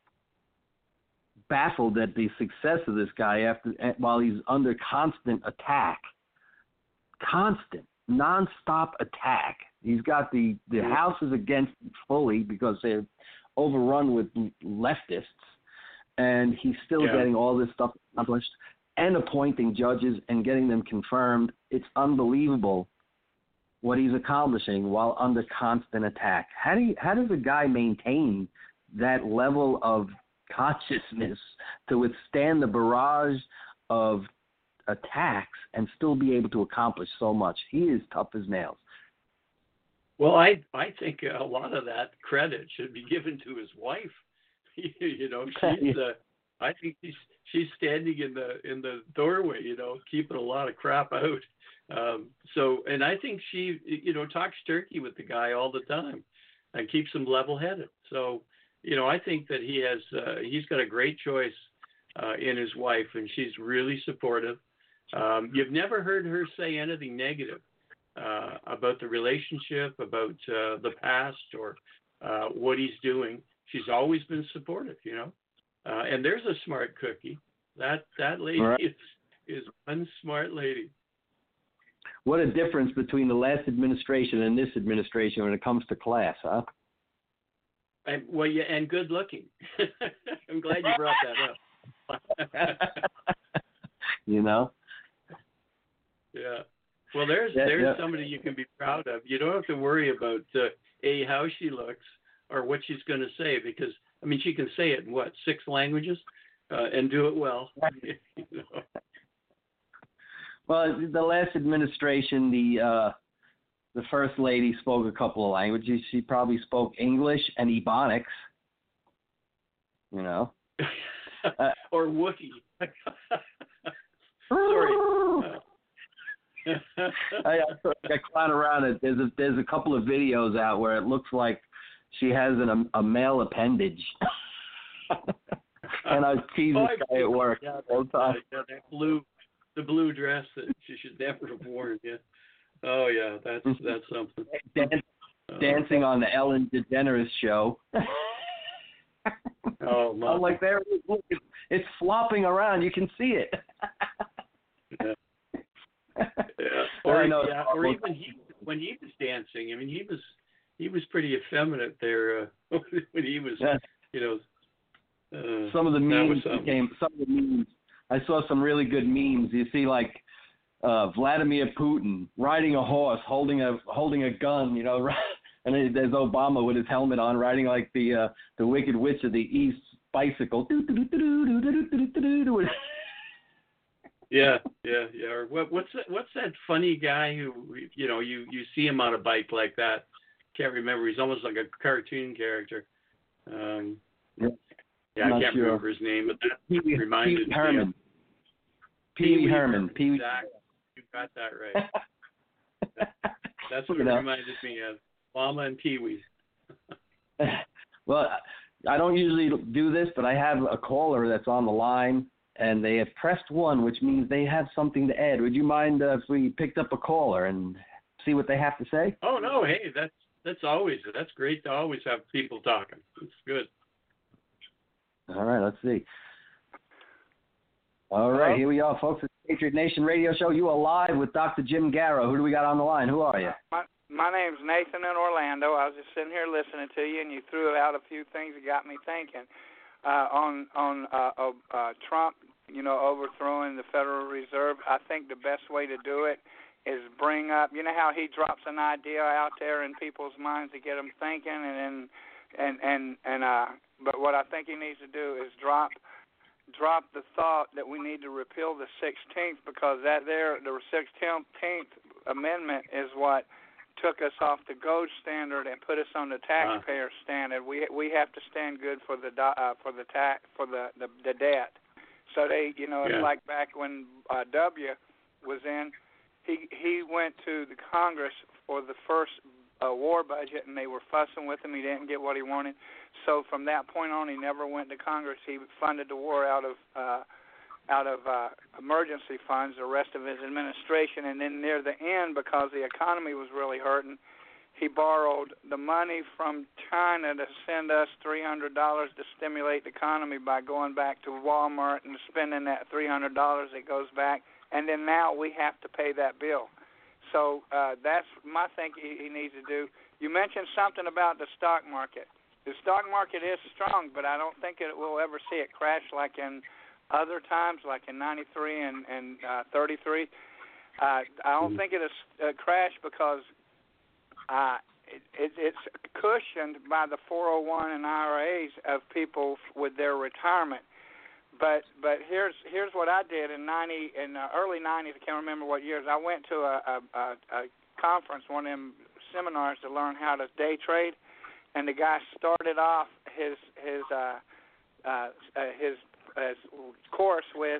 baffled at the success of this guy after while he's under constant attack, constant, nonstop attack. He's got the the House is against him fully because they're overrun with leftists, and he's still yeah. getting all this stuff accomplished and appointing judges and getting them confirmed. It's unbelievable what he's accomplishing while under constant attack. How do you, how does a guy maintain that level of consciousness to withstand the barrage of attacks and still be able to accomplish so much? He is tough as nails. Well, I I think a lot of that credit should be given to his wife. You know, she's uh, I think she's she's standing in the in the doorway, you know, keeping a lot of crap out. Um, so, and I think she, you know, talks turkey with the guy all the time and keeps him level-headed. So, you know, I think that he has, uh, he's got a great choice uh, in his wife, and she's really supportive. Um, you've never heard her say anything negative uh, about the relationship, about uh, the past, or uh, what he's doing. She's always been supportive, you know. Uh, and there's a smart cookie. That that lady right. is is one smart lady. What a difference between the last administration and this administration when it comes to class, huh? And, well, yeah, and good looking. I'm glad you brought that up. You know? Yeah. Well, there's yeah, there's yeah. somebody you can be proud of. You don't have to worry about uh, a how she looks or what she's going to say, because I mean she can say it in what, six languages uh, and do it well. You know? Well, the last administration, the uh, the first lady spoke a couple of languages. She probably spoke English and Ebonics. You know, uh, or Wookiee. Sorry. Uh, I, I clown around it. There's a there's a couple of videos out where it looks like she has an, a male appendage. And I tease oh, this guy at work yeah, all the time. Yeah, that blue, the blue dress that she should never have worn. Yeah. Oh yeah, that's that's something. Dan- uh, dancing on the Ellen DeGeneres show. Oh my! I'm like, there it is. Look, it's, it's flopping around. You can see it. Yeah. Yeah. Or, yeah, or even he, when he was dancing, I mean, he was he was pretty effeminate there uh, when he was, yeah. you know. Uh, some of the memes became some of the memes. I saw some really good memes. You see, like uh, Vladimir Putin riding a horse, holding a holding a gun, you know, and there's Obama with his helmet on, riding like the uh, the Wicked Witch of the East bicycle. Yeah, yeah, yeah. Or what, what's that? What's that funny guy who, you know, you, you see him on a bike like that? Can't remember. He's almost like a cartoon character. Um, yeah, yeah I can't sure. remember his name, but that Pee- reminded Pee- Herman. me. Pee Wee Herman. Pee Wee. Exactly. You got that right. that, that's what You it know. reminded me of. Llama and Pee Wee. Well, I don't usually do this, but I have a caller that's on the line, and they have pressed one, which means they have something to add. Would you mind uh, if we picked up a caller and see what they have to say? Oh no, hey, that's that's always that's great to always have people talking. It's good. All right, let's see. All right, Hello? here we are, folks. It's the Patriot Nation Radio Show. You are live with Doctor Jim Garrow. Who do we got on the line? Who are you? My, my name's Nathan in Orlando. I was just sitting here listening to you, and you threw out a few things that got me thinking. Uh, on on uh, uh, uh, Trump, you know, overthrowing the Federal Reserve, I think the best way to do it is bring up, you know how he drops an idea out there in people's minds to get them thinking, and then, and, and, and, uh, but what I think he needs to do is drop drop the thought that we need to repeal the sixteenth, because that there, the sixteenth Amendment is what took us off the gold standard and put us on the taxpayer uh. standard. We we have to stand good for the uh, for the tax for the, the the debt. So they, you know, yeah. it's like back when uh, W was in, he he went to the Congress for the first uh, war budget, and they were fussing with him. He didn't get what he wanted. So from that point on, he never went to Congress. He funded the war out of uh, out of uh, emergency funds, the rest of his administration. And then near the end, because the economy was really hurting, he borrowed the money from China to send us three hundred dollars to stimulate the economy by going back to Walmart and spending that three hundred dollars that goes back. And then now we have to pay that bill. So uh, that's my thing he, he needs to do. You mentioned something about the stock market. The stock market is strong, but I don't think it will ever see it crash like in other times, like in ninety-three and, and uh, thirty-three. Uh, I don't think it is uh, crashed because uh, it, it, it's cushioned by the four oh one and I R As of people with their retirement. But but here's here's what I did in ninety in the early nineties. I can't remember what years. I went to a, a, a, a conference, one of them seminars to learn how to day trade. And the guy started off his his uh, uh, his, his course with,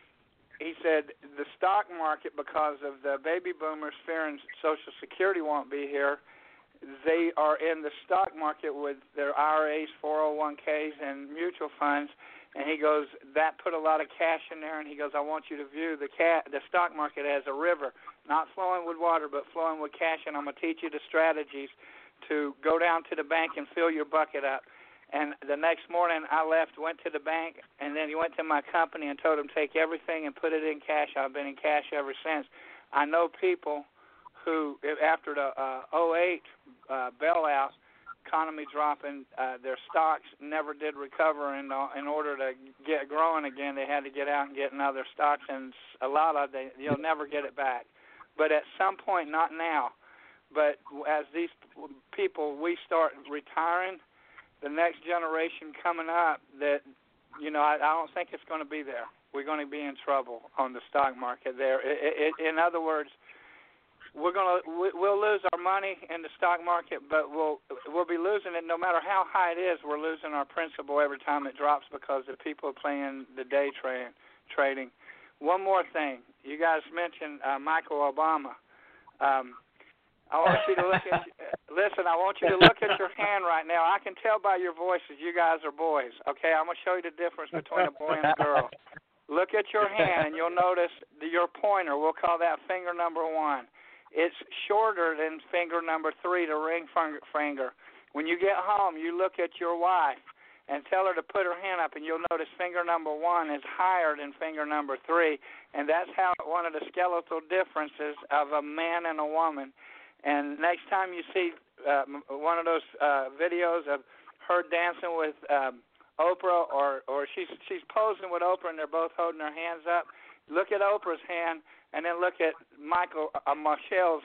he said the stock market, because of the baby boomers fearing Social Security won't be here, they are in the stock market with their I R As, four oh one Ks, and mutual funds. And he goes, that put a lot of cash in there. And he goes, I want you to view the cat the stock market as a river, not flowing with water, but flowing with cash. And I'm gonna teach you the strategies to go down to the bank and fill your bucket up. And the next morning I left, went to the bank, and then he went to my company and told him take everything and put it in cash. I've been in cash ever since. I know people who, after the uh, oh eight uh, bailout, economy dropping, uh, their stocks never did recover, and uh, in order to get growing again, they had to get out and get in other stocks, and a lot of them, you'll never get it back. But at some point, not now, but as these people, we start retiring, the next generation coming up, that, you know, I, I don't think it's going to be there. We're going to be in trouble on the stock market there. It, it, in other words, we're going to we'll lose our money in the stock market, but we'll we'll be losing it no matter how high it is. We're losing our principal every time it drops because the people are playing the day tra- trading. One more thing, you guys mentioned uh, Michael Obama. Um, I want you to look at, listen, I want you to look at your hand right now. I can tell by your voices you guys are boys, okay? I'm going to show you the difference between a boy and a girl. Look at your hand, and you'll notice the, your pointer, we'll call that finger number one. It's shorter than finger number three, the ring finger. When you get home, you look at your wife and tell her to put her hand up, and you'll notice finger number one is higher than finger number three, and that's how one of the skeletal differences of a man and a woman. And next time you see uh, one of those uh, videos of her dancing with um, Oprah, or, or she's she's posing with Oprah and they're both holding their hands up, look at Oprah's hand and then look at Michael uh, Michelle's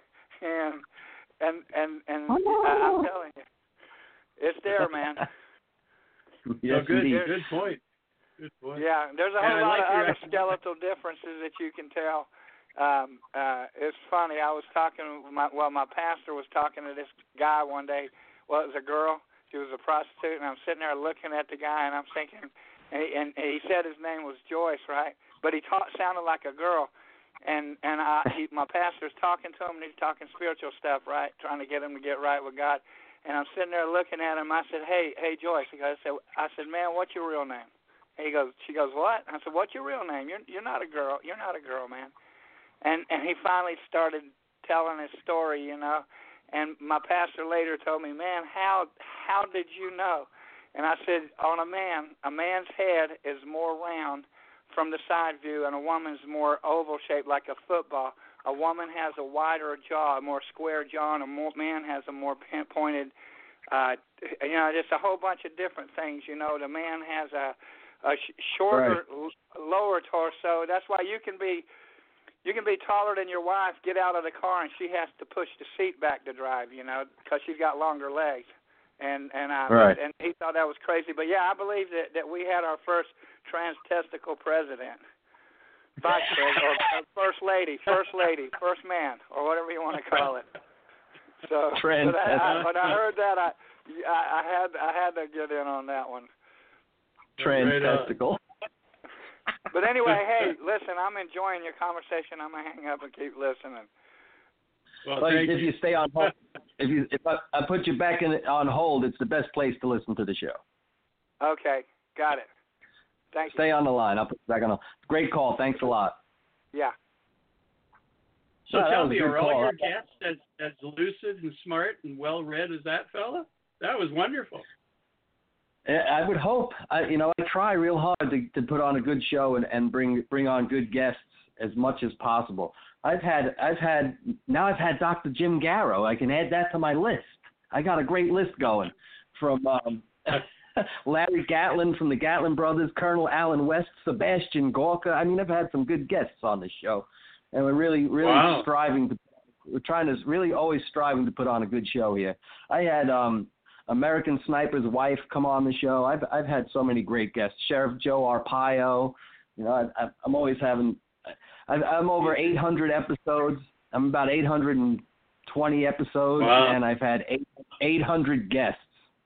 hand, and and and I, I'm telling you, it's there, man. Yes, oh, good, indeed. good point. Good point. Yeah, there's a whole yeah, lot like of other your... skeletal differences that you can tell. Um, uh, it's funny. I was talking. My, well, my pastor was talking to this guy one day. Well, it was a girl. She was a prostitute, and I'm sitting there looking at the guy, and I'm thinking, and, he, and he said his name was Joyce, right? But he ta- sounded like a girl. And and I, he, my pastor's talking to him, and he's talking spiritual stuff, right, trying to get him to get right with God. And I'm sitting there looking at him. I said, hey, hey, Joyce. He goes, I said, I said, man, what's your real name? And he goes, she goes, what? I said, what's your real name? You're you're not a girl. You're not a girl, man. And and he finally started telling his story, you know. And my pastor later told me, man, how how did you know? And I said, on a man, a man's head is more round from the side view, and a woman's more oval shaped like a football. A woman has a wider jaw, a more square jaw, and a more, man has a more pinpointed, uh, you know, just a whole bunch of different things. You know, the man has a, a sh- shorter, right. l- lower torso. That's why you can be, you can be taller than your wife, get out of the car, and she has to push the seat back to drive. You know, because she's got longer legs. And and I right. and he thought that was crazy, but yeah, I believe that, that we had our first trans-testicle president, vice president, or, or first lady, first lady, first man, or whatever you want to call it. So, so that, I, when I heard that, I, I I had I had to get in on that one. Trans-testicle. But anyway, hey, listen, I'm enjoying your conversation. I'm gonna hang up and keep listening. Well, well if you. you stay on hold, if you if I, I put you back in on hold, it's the best place to listen to the show. Okay, got it. Thank stay you. on the line. I'll put you back on. The, great call. Thanks a lot. Yeah. So oh, tell me, are all call. your guests as, as lucid and smart and well read as that fella? That was wonderful. I would hope. I, you know, I try real hard to, to put on a good show and, and bring bring on good guests as much as possible. I've had I've had now I've had Doctor Jim Garrow. I can add that to my list. I got a great list going from um, Larry Gatlin from the Gatlin Brothers, Colonel Alan West, Sebastian Gorka. I mean, I've had some good guests on this show, and we're really really wow. striving to. We're trying to really always striving to put on a good show here. I had um, American Sniper's wife come on the show. I've I've had so many great guests. Sheriff Joe Arpaio. You know, I, I'm always having. I'm over eight hundred episodes. I'm about eight hundred twenty episodes, wow. and I've had eight hundred guests.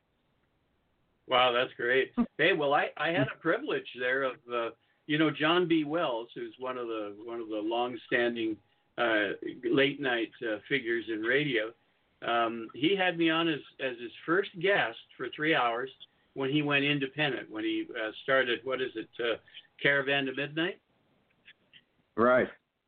Wow, that's great. Hey, well, I, I had a privilege there of, uh, you know, John B. Wells, who's one of the one of the long-standing uh, late-night uh, figures in radio. Um, he had me on as as his first guest for three hours when he went independent. When he uh, started, what is it, uh, Caravan to Midnight? Right.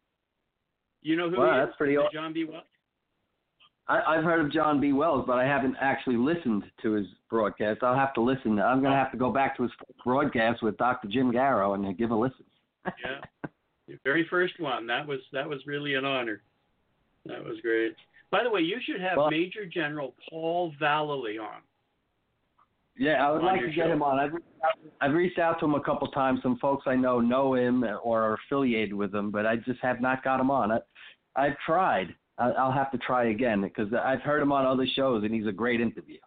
You know who wow, he that's is? pretty awesome. John B. Wells? I, I've heard of John B. Wells, but I haven't actually listened to his broadcast. I'll have to listen. I'm going to have to go back to his broadcast with Doctor Jim Garrow and give a listen. Yeah, the very first one. That was that was really an honor. That was great. By the way, you should have well, Major General Paul Vallely on. Yeah, I would on like to get show. him on. I've reached, out, I've reached out to him a couple times. Some folks I know know him or are affiliated with him, but I just have not got him on. I, I've tried. I, I'll have to try again because I've heard him on other shows, and he's a great interview.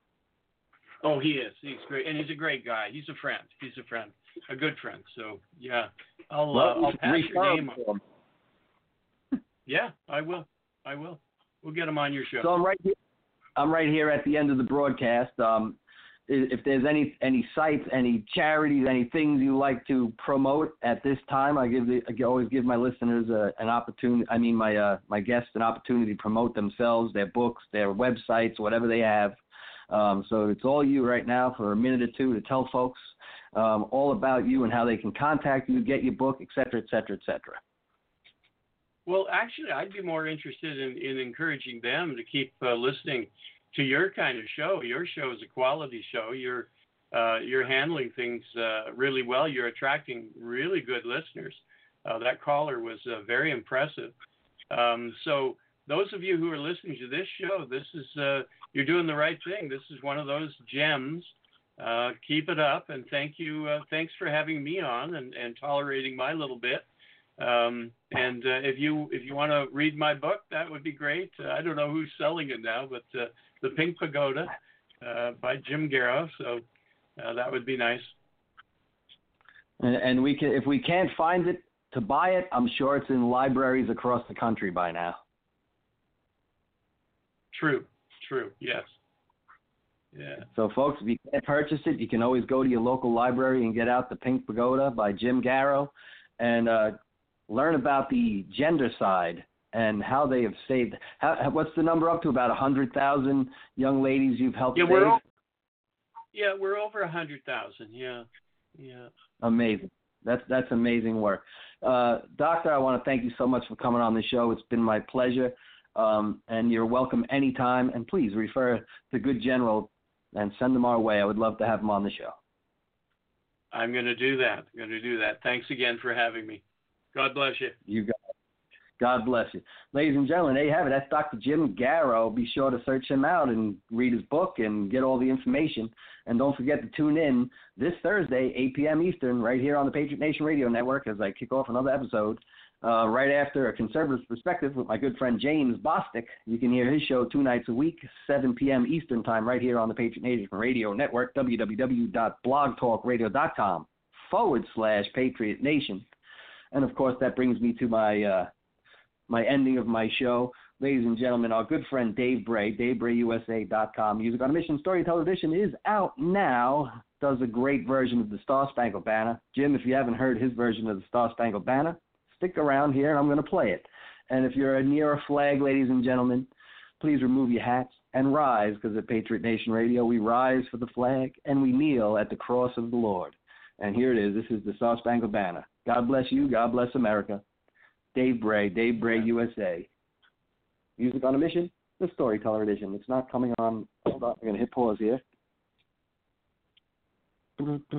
Oh, he is. He's great, and he's a great guy. He's a friend. He's a friend, a good friend. So yeah, I'll well, uh, I'll pass your name on. Yeah, I will. I will. We'll get him on your show. So I'm right here. I'm right here at the end of the broadcast. Um, if there's any any sites, any charities, any things you like to promote at this time, I give the, I always give my listeners a, an opportunity. I mean, my uh, my guests an opportunity to promote themselves, their books, their websites, whatever they have. Um, so it's all you right now for a minute or two to tell folks um, all about you and how they can contact you, get your book, et cetera, et cetera, et cetera. Well, actually, I'd be more interested in, in encouraging them to keep uh, listening to your kind of show. Your show is a quality show. You're uh, you're handling things uh, really well. You're attracting really good listeners. Uh, that caller was uh, very impressive. Um, so those of you who are listening to this show, this is uh, you're doing the right thing. This is one of those gems. Uh, keep it up, and thank you. Uh, thanks for having me on and, and tolerating my little bit. Um, and uh, if you if you want to read my book, that would be great. Uh, I don't know who's selling it now, but uh, The Pink Pagoda uh, by Jim Garrow. So uh, that would be nice. And, and we can, if we can't find it to buy it, I'm sure it's in libraries across the country by now. True. True. Yes. Yeah. So, folks, if you can't purchase it, you can always go to your local library and get out The Pink Pagoda by Jim Garrow and uh, learn about the gender side and how they have saved. How, what's the number up to? About one hundred thousand young ladies you've helped Yeah, save? we're o- yeah, we're over one hundred thousand. Yeah, yeah. Amazing. That's that's amazing work. Uh, Doctor, I want to thank you so much for coming on the show. It's been my pleasure. Um, and you're welcome anytime. And please refer to Good General and send them our way. I would love to have them on the show. I'm going to do that. I'm going to do that. Thanks again for having me. God bless you. You got it. God bless you. Ladies and gentlemen, there you have it. That's Doctor Jim Garrow. Be sure to search him out and read his book and get all the information. And don't forget to tune in this Thursday, eight p.m. Eastern, right here on the Patriot Nation Radio Network as I kick off another episode. Uh, right after A Conservative Perspective with my good friend James Bostic. You can hear his show two nights a week, seven p.m. Eastern time, right here on the Patriot Nation Radio Network, www.blogtalkradio.com forward slash Patriot Nation. And, of course, that brings me to my uh, my ending of my show. Ladies and gentlemen, our good friend Dave Bray, dave bray u s a dot com, Music on a Mission Storyteller Edition is out now. Does a great version of the Star Spangled Banner. Jim, if you haven't heard his version of the Star Spangled Banner, stick around here and I'm going to play it. And if you're near a flag, ladies and gentlemen, please remove your hats and rise, because at Patriot Nation Radio, we rise for the flag and we kneel at the cross of the Lord. And here it is. This is the Star Spangled Banner. God bless you. God bless America. Dave Bray, Dave Bray, U S A. Music on a Mission, the Storyteller Edition. It's not coming on. Hold on. I'm going to hit pause here. I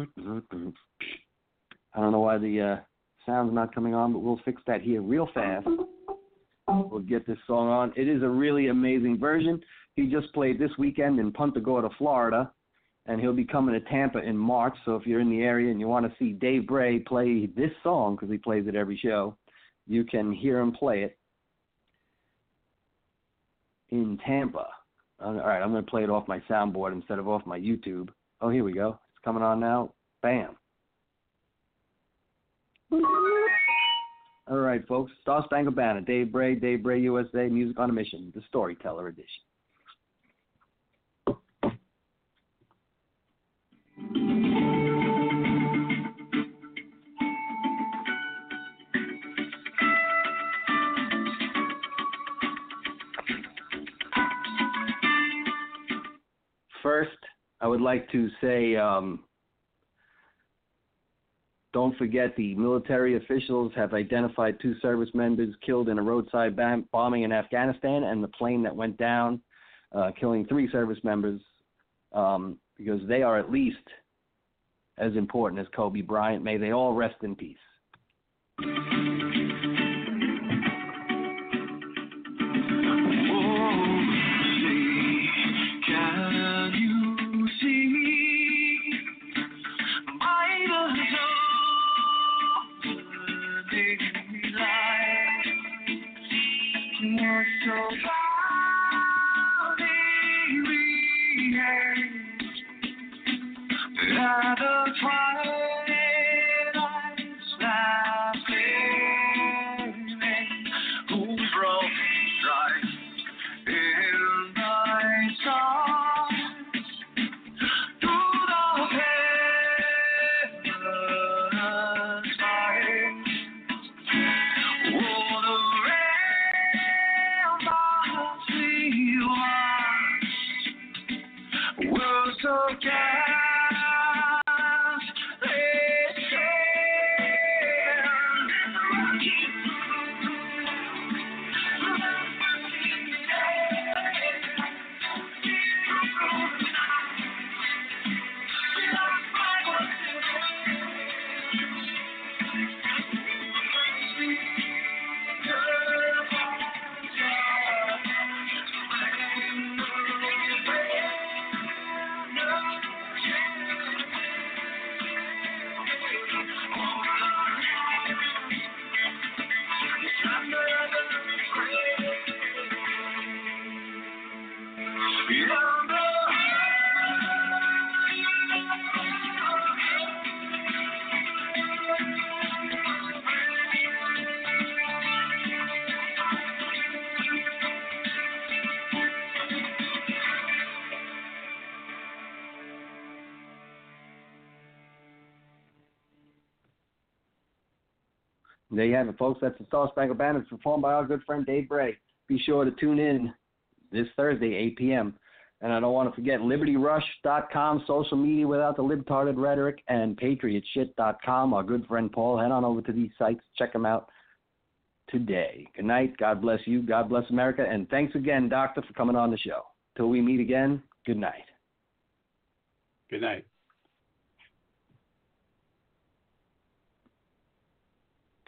don't know why the uh, sound's not coming on, but we'll fix that here real fast. We'll get this song on. It is a really amazing version. He just played this weekend in Punta Gorda, Florida, and he'll be coming to Tampa in March. So if you're in the area and you want to see Dave Bray play this song, because he plays it every show, you can hear him play it in Tampa. All right, I'm going to play it off my soundboard instead of off my YouTube. Oh, here we go. It's coming on now. Bam. All right, folks. Star Spangled Banner, Dave Bray, Dave Bray, U S A, Music on a Mission, the Storyteller Edition. First, I would like to say, um, don't forget the military officials have identified two service members killed in a roadside bam- bombing in Afghanistan, and the plane that went down, uh, killing three service members, um, because they are at least as important as Kobe Bryant. May they all rest in peace. There you have it, folks. That's the Star Spangled Banner. It's performed by our good friend Dave Bray. Be sure to tune in this Thursday, eight p.m. And I don't want to forget liberty rush dot com, social media without the libtarded rhetoric, and patriot shit dot com. Our good friend Paul. Head on over to these sites. Check them out today. Good night. God bless you. God bless America. And thanks again, Doctor, for coming on the show. Till we meet again, good night. Good night.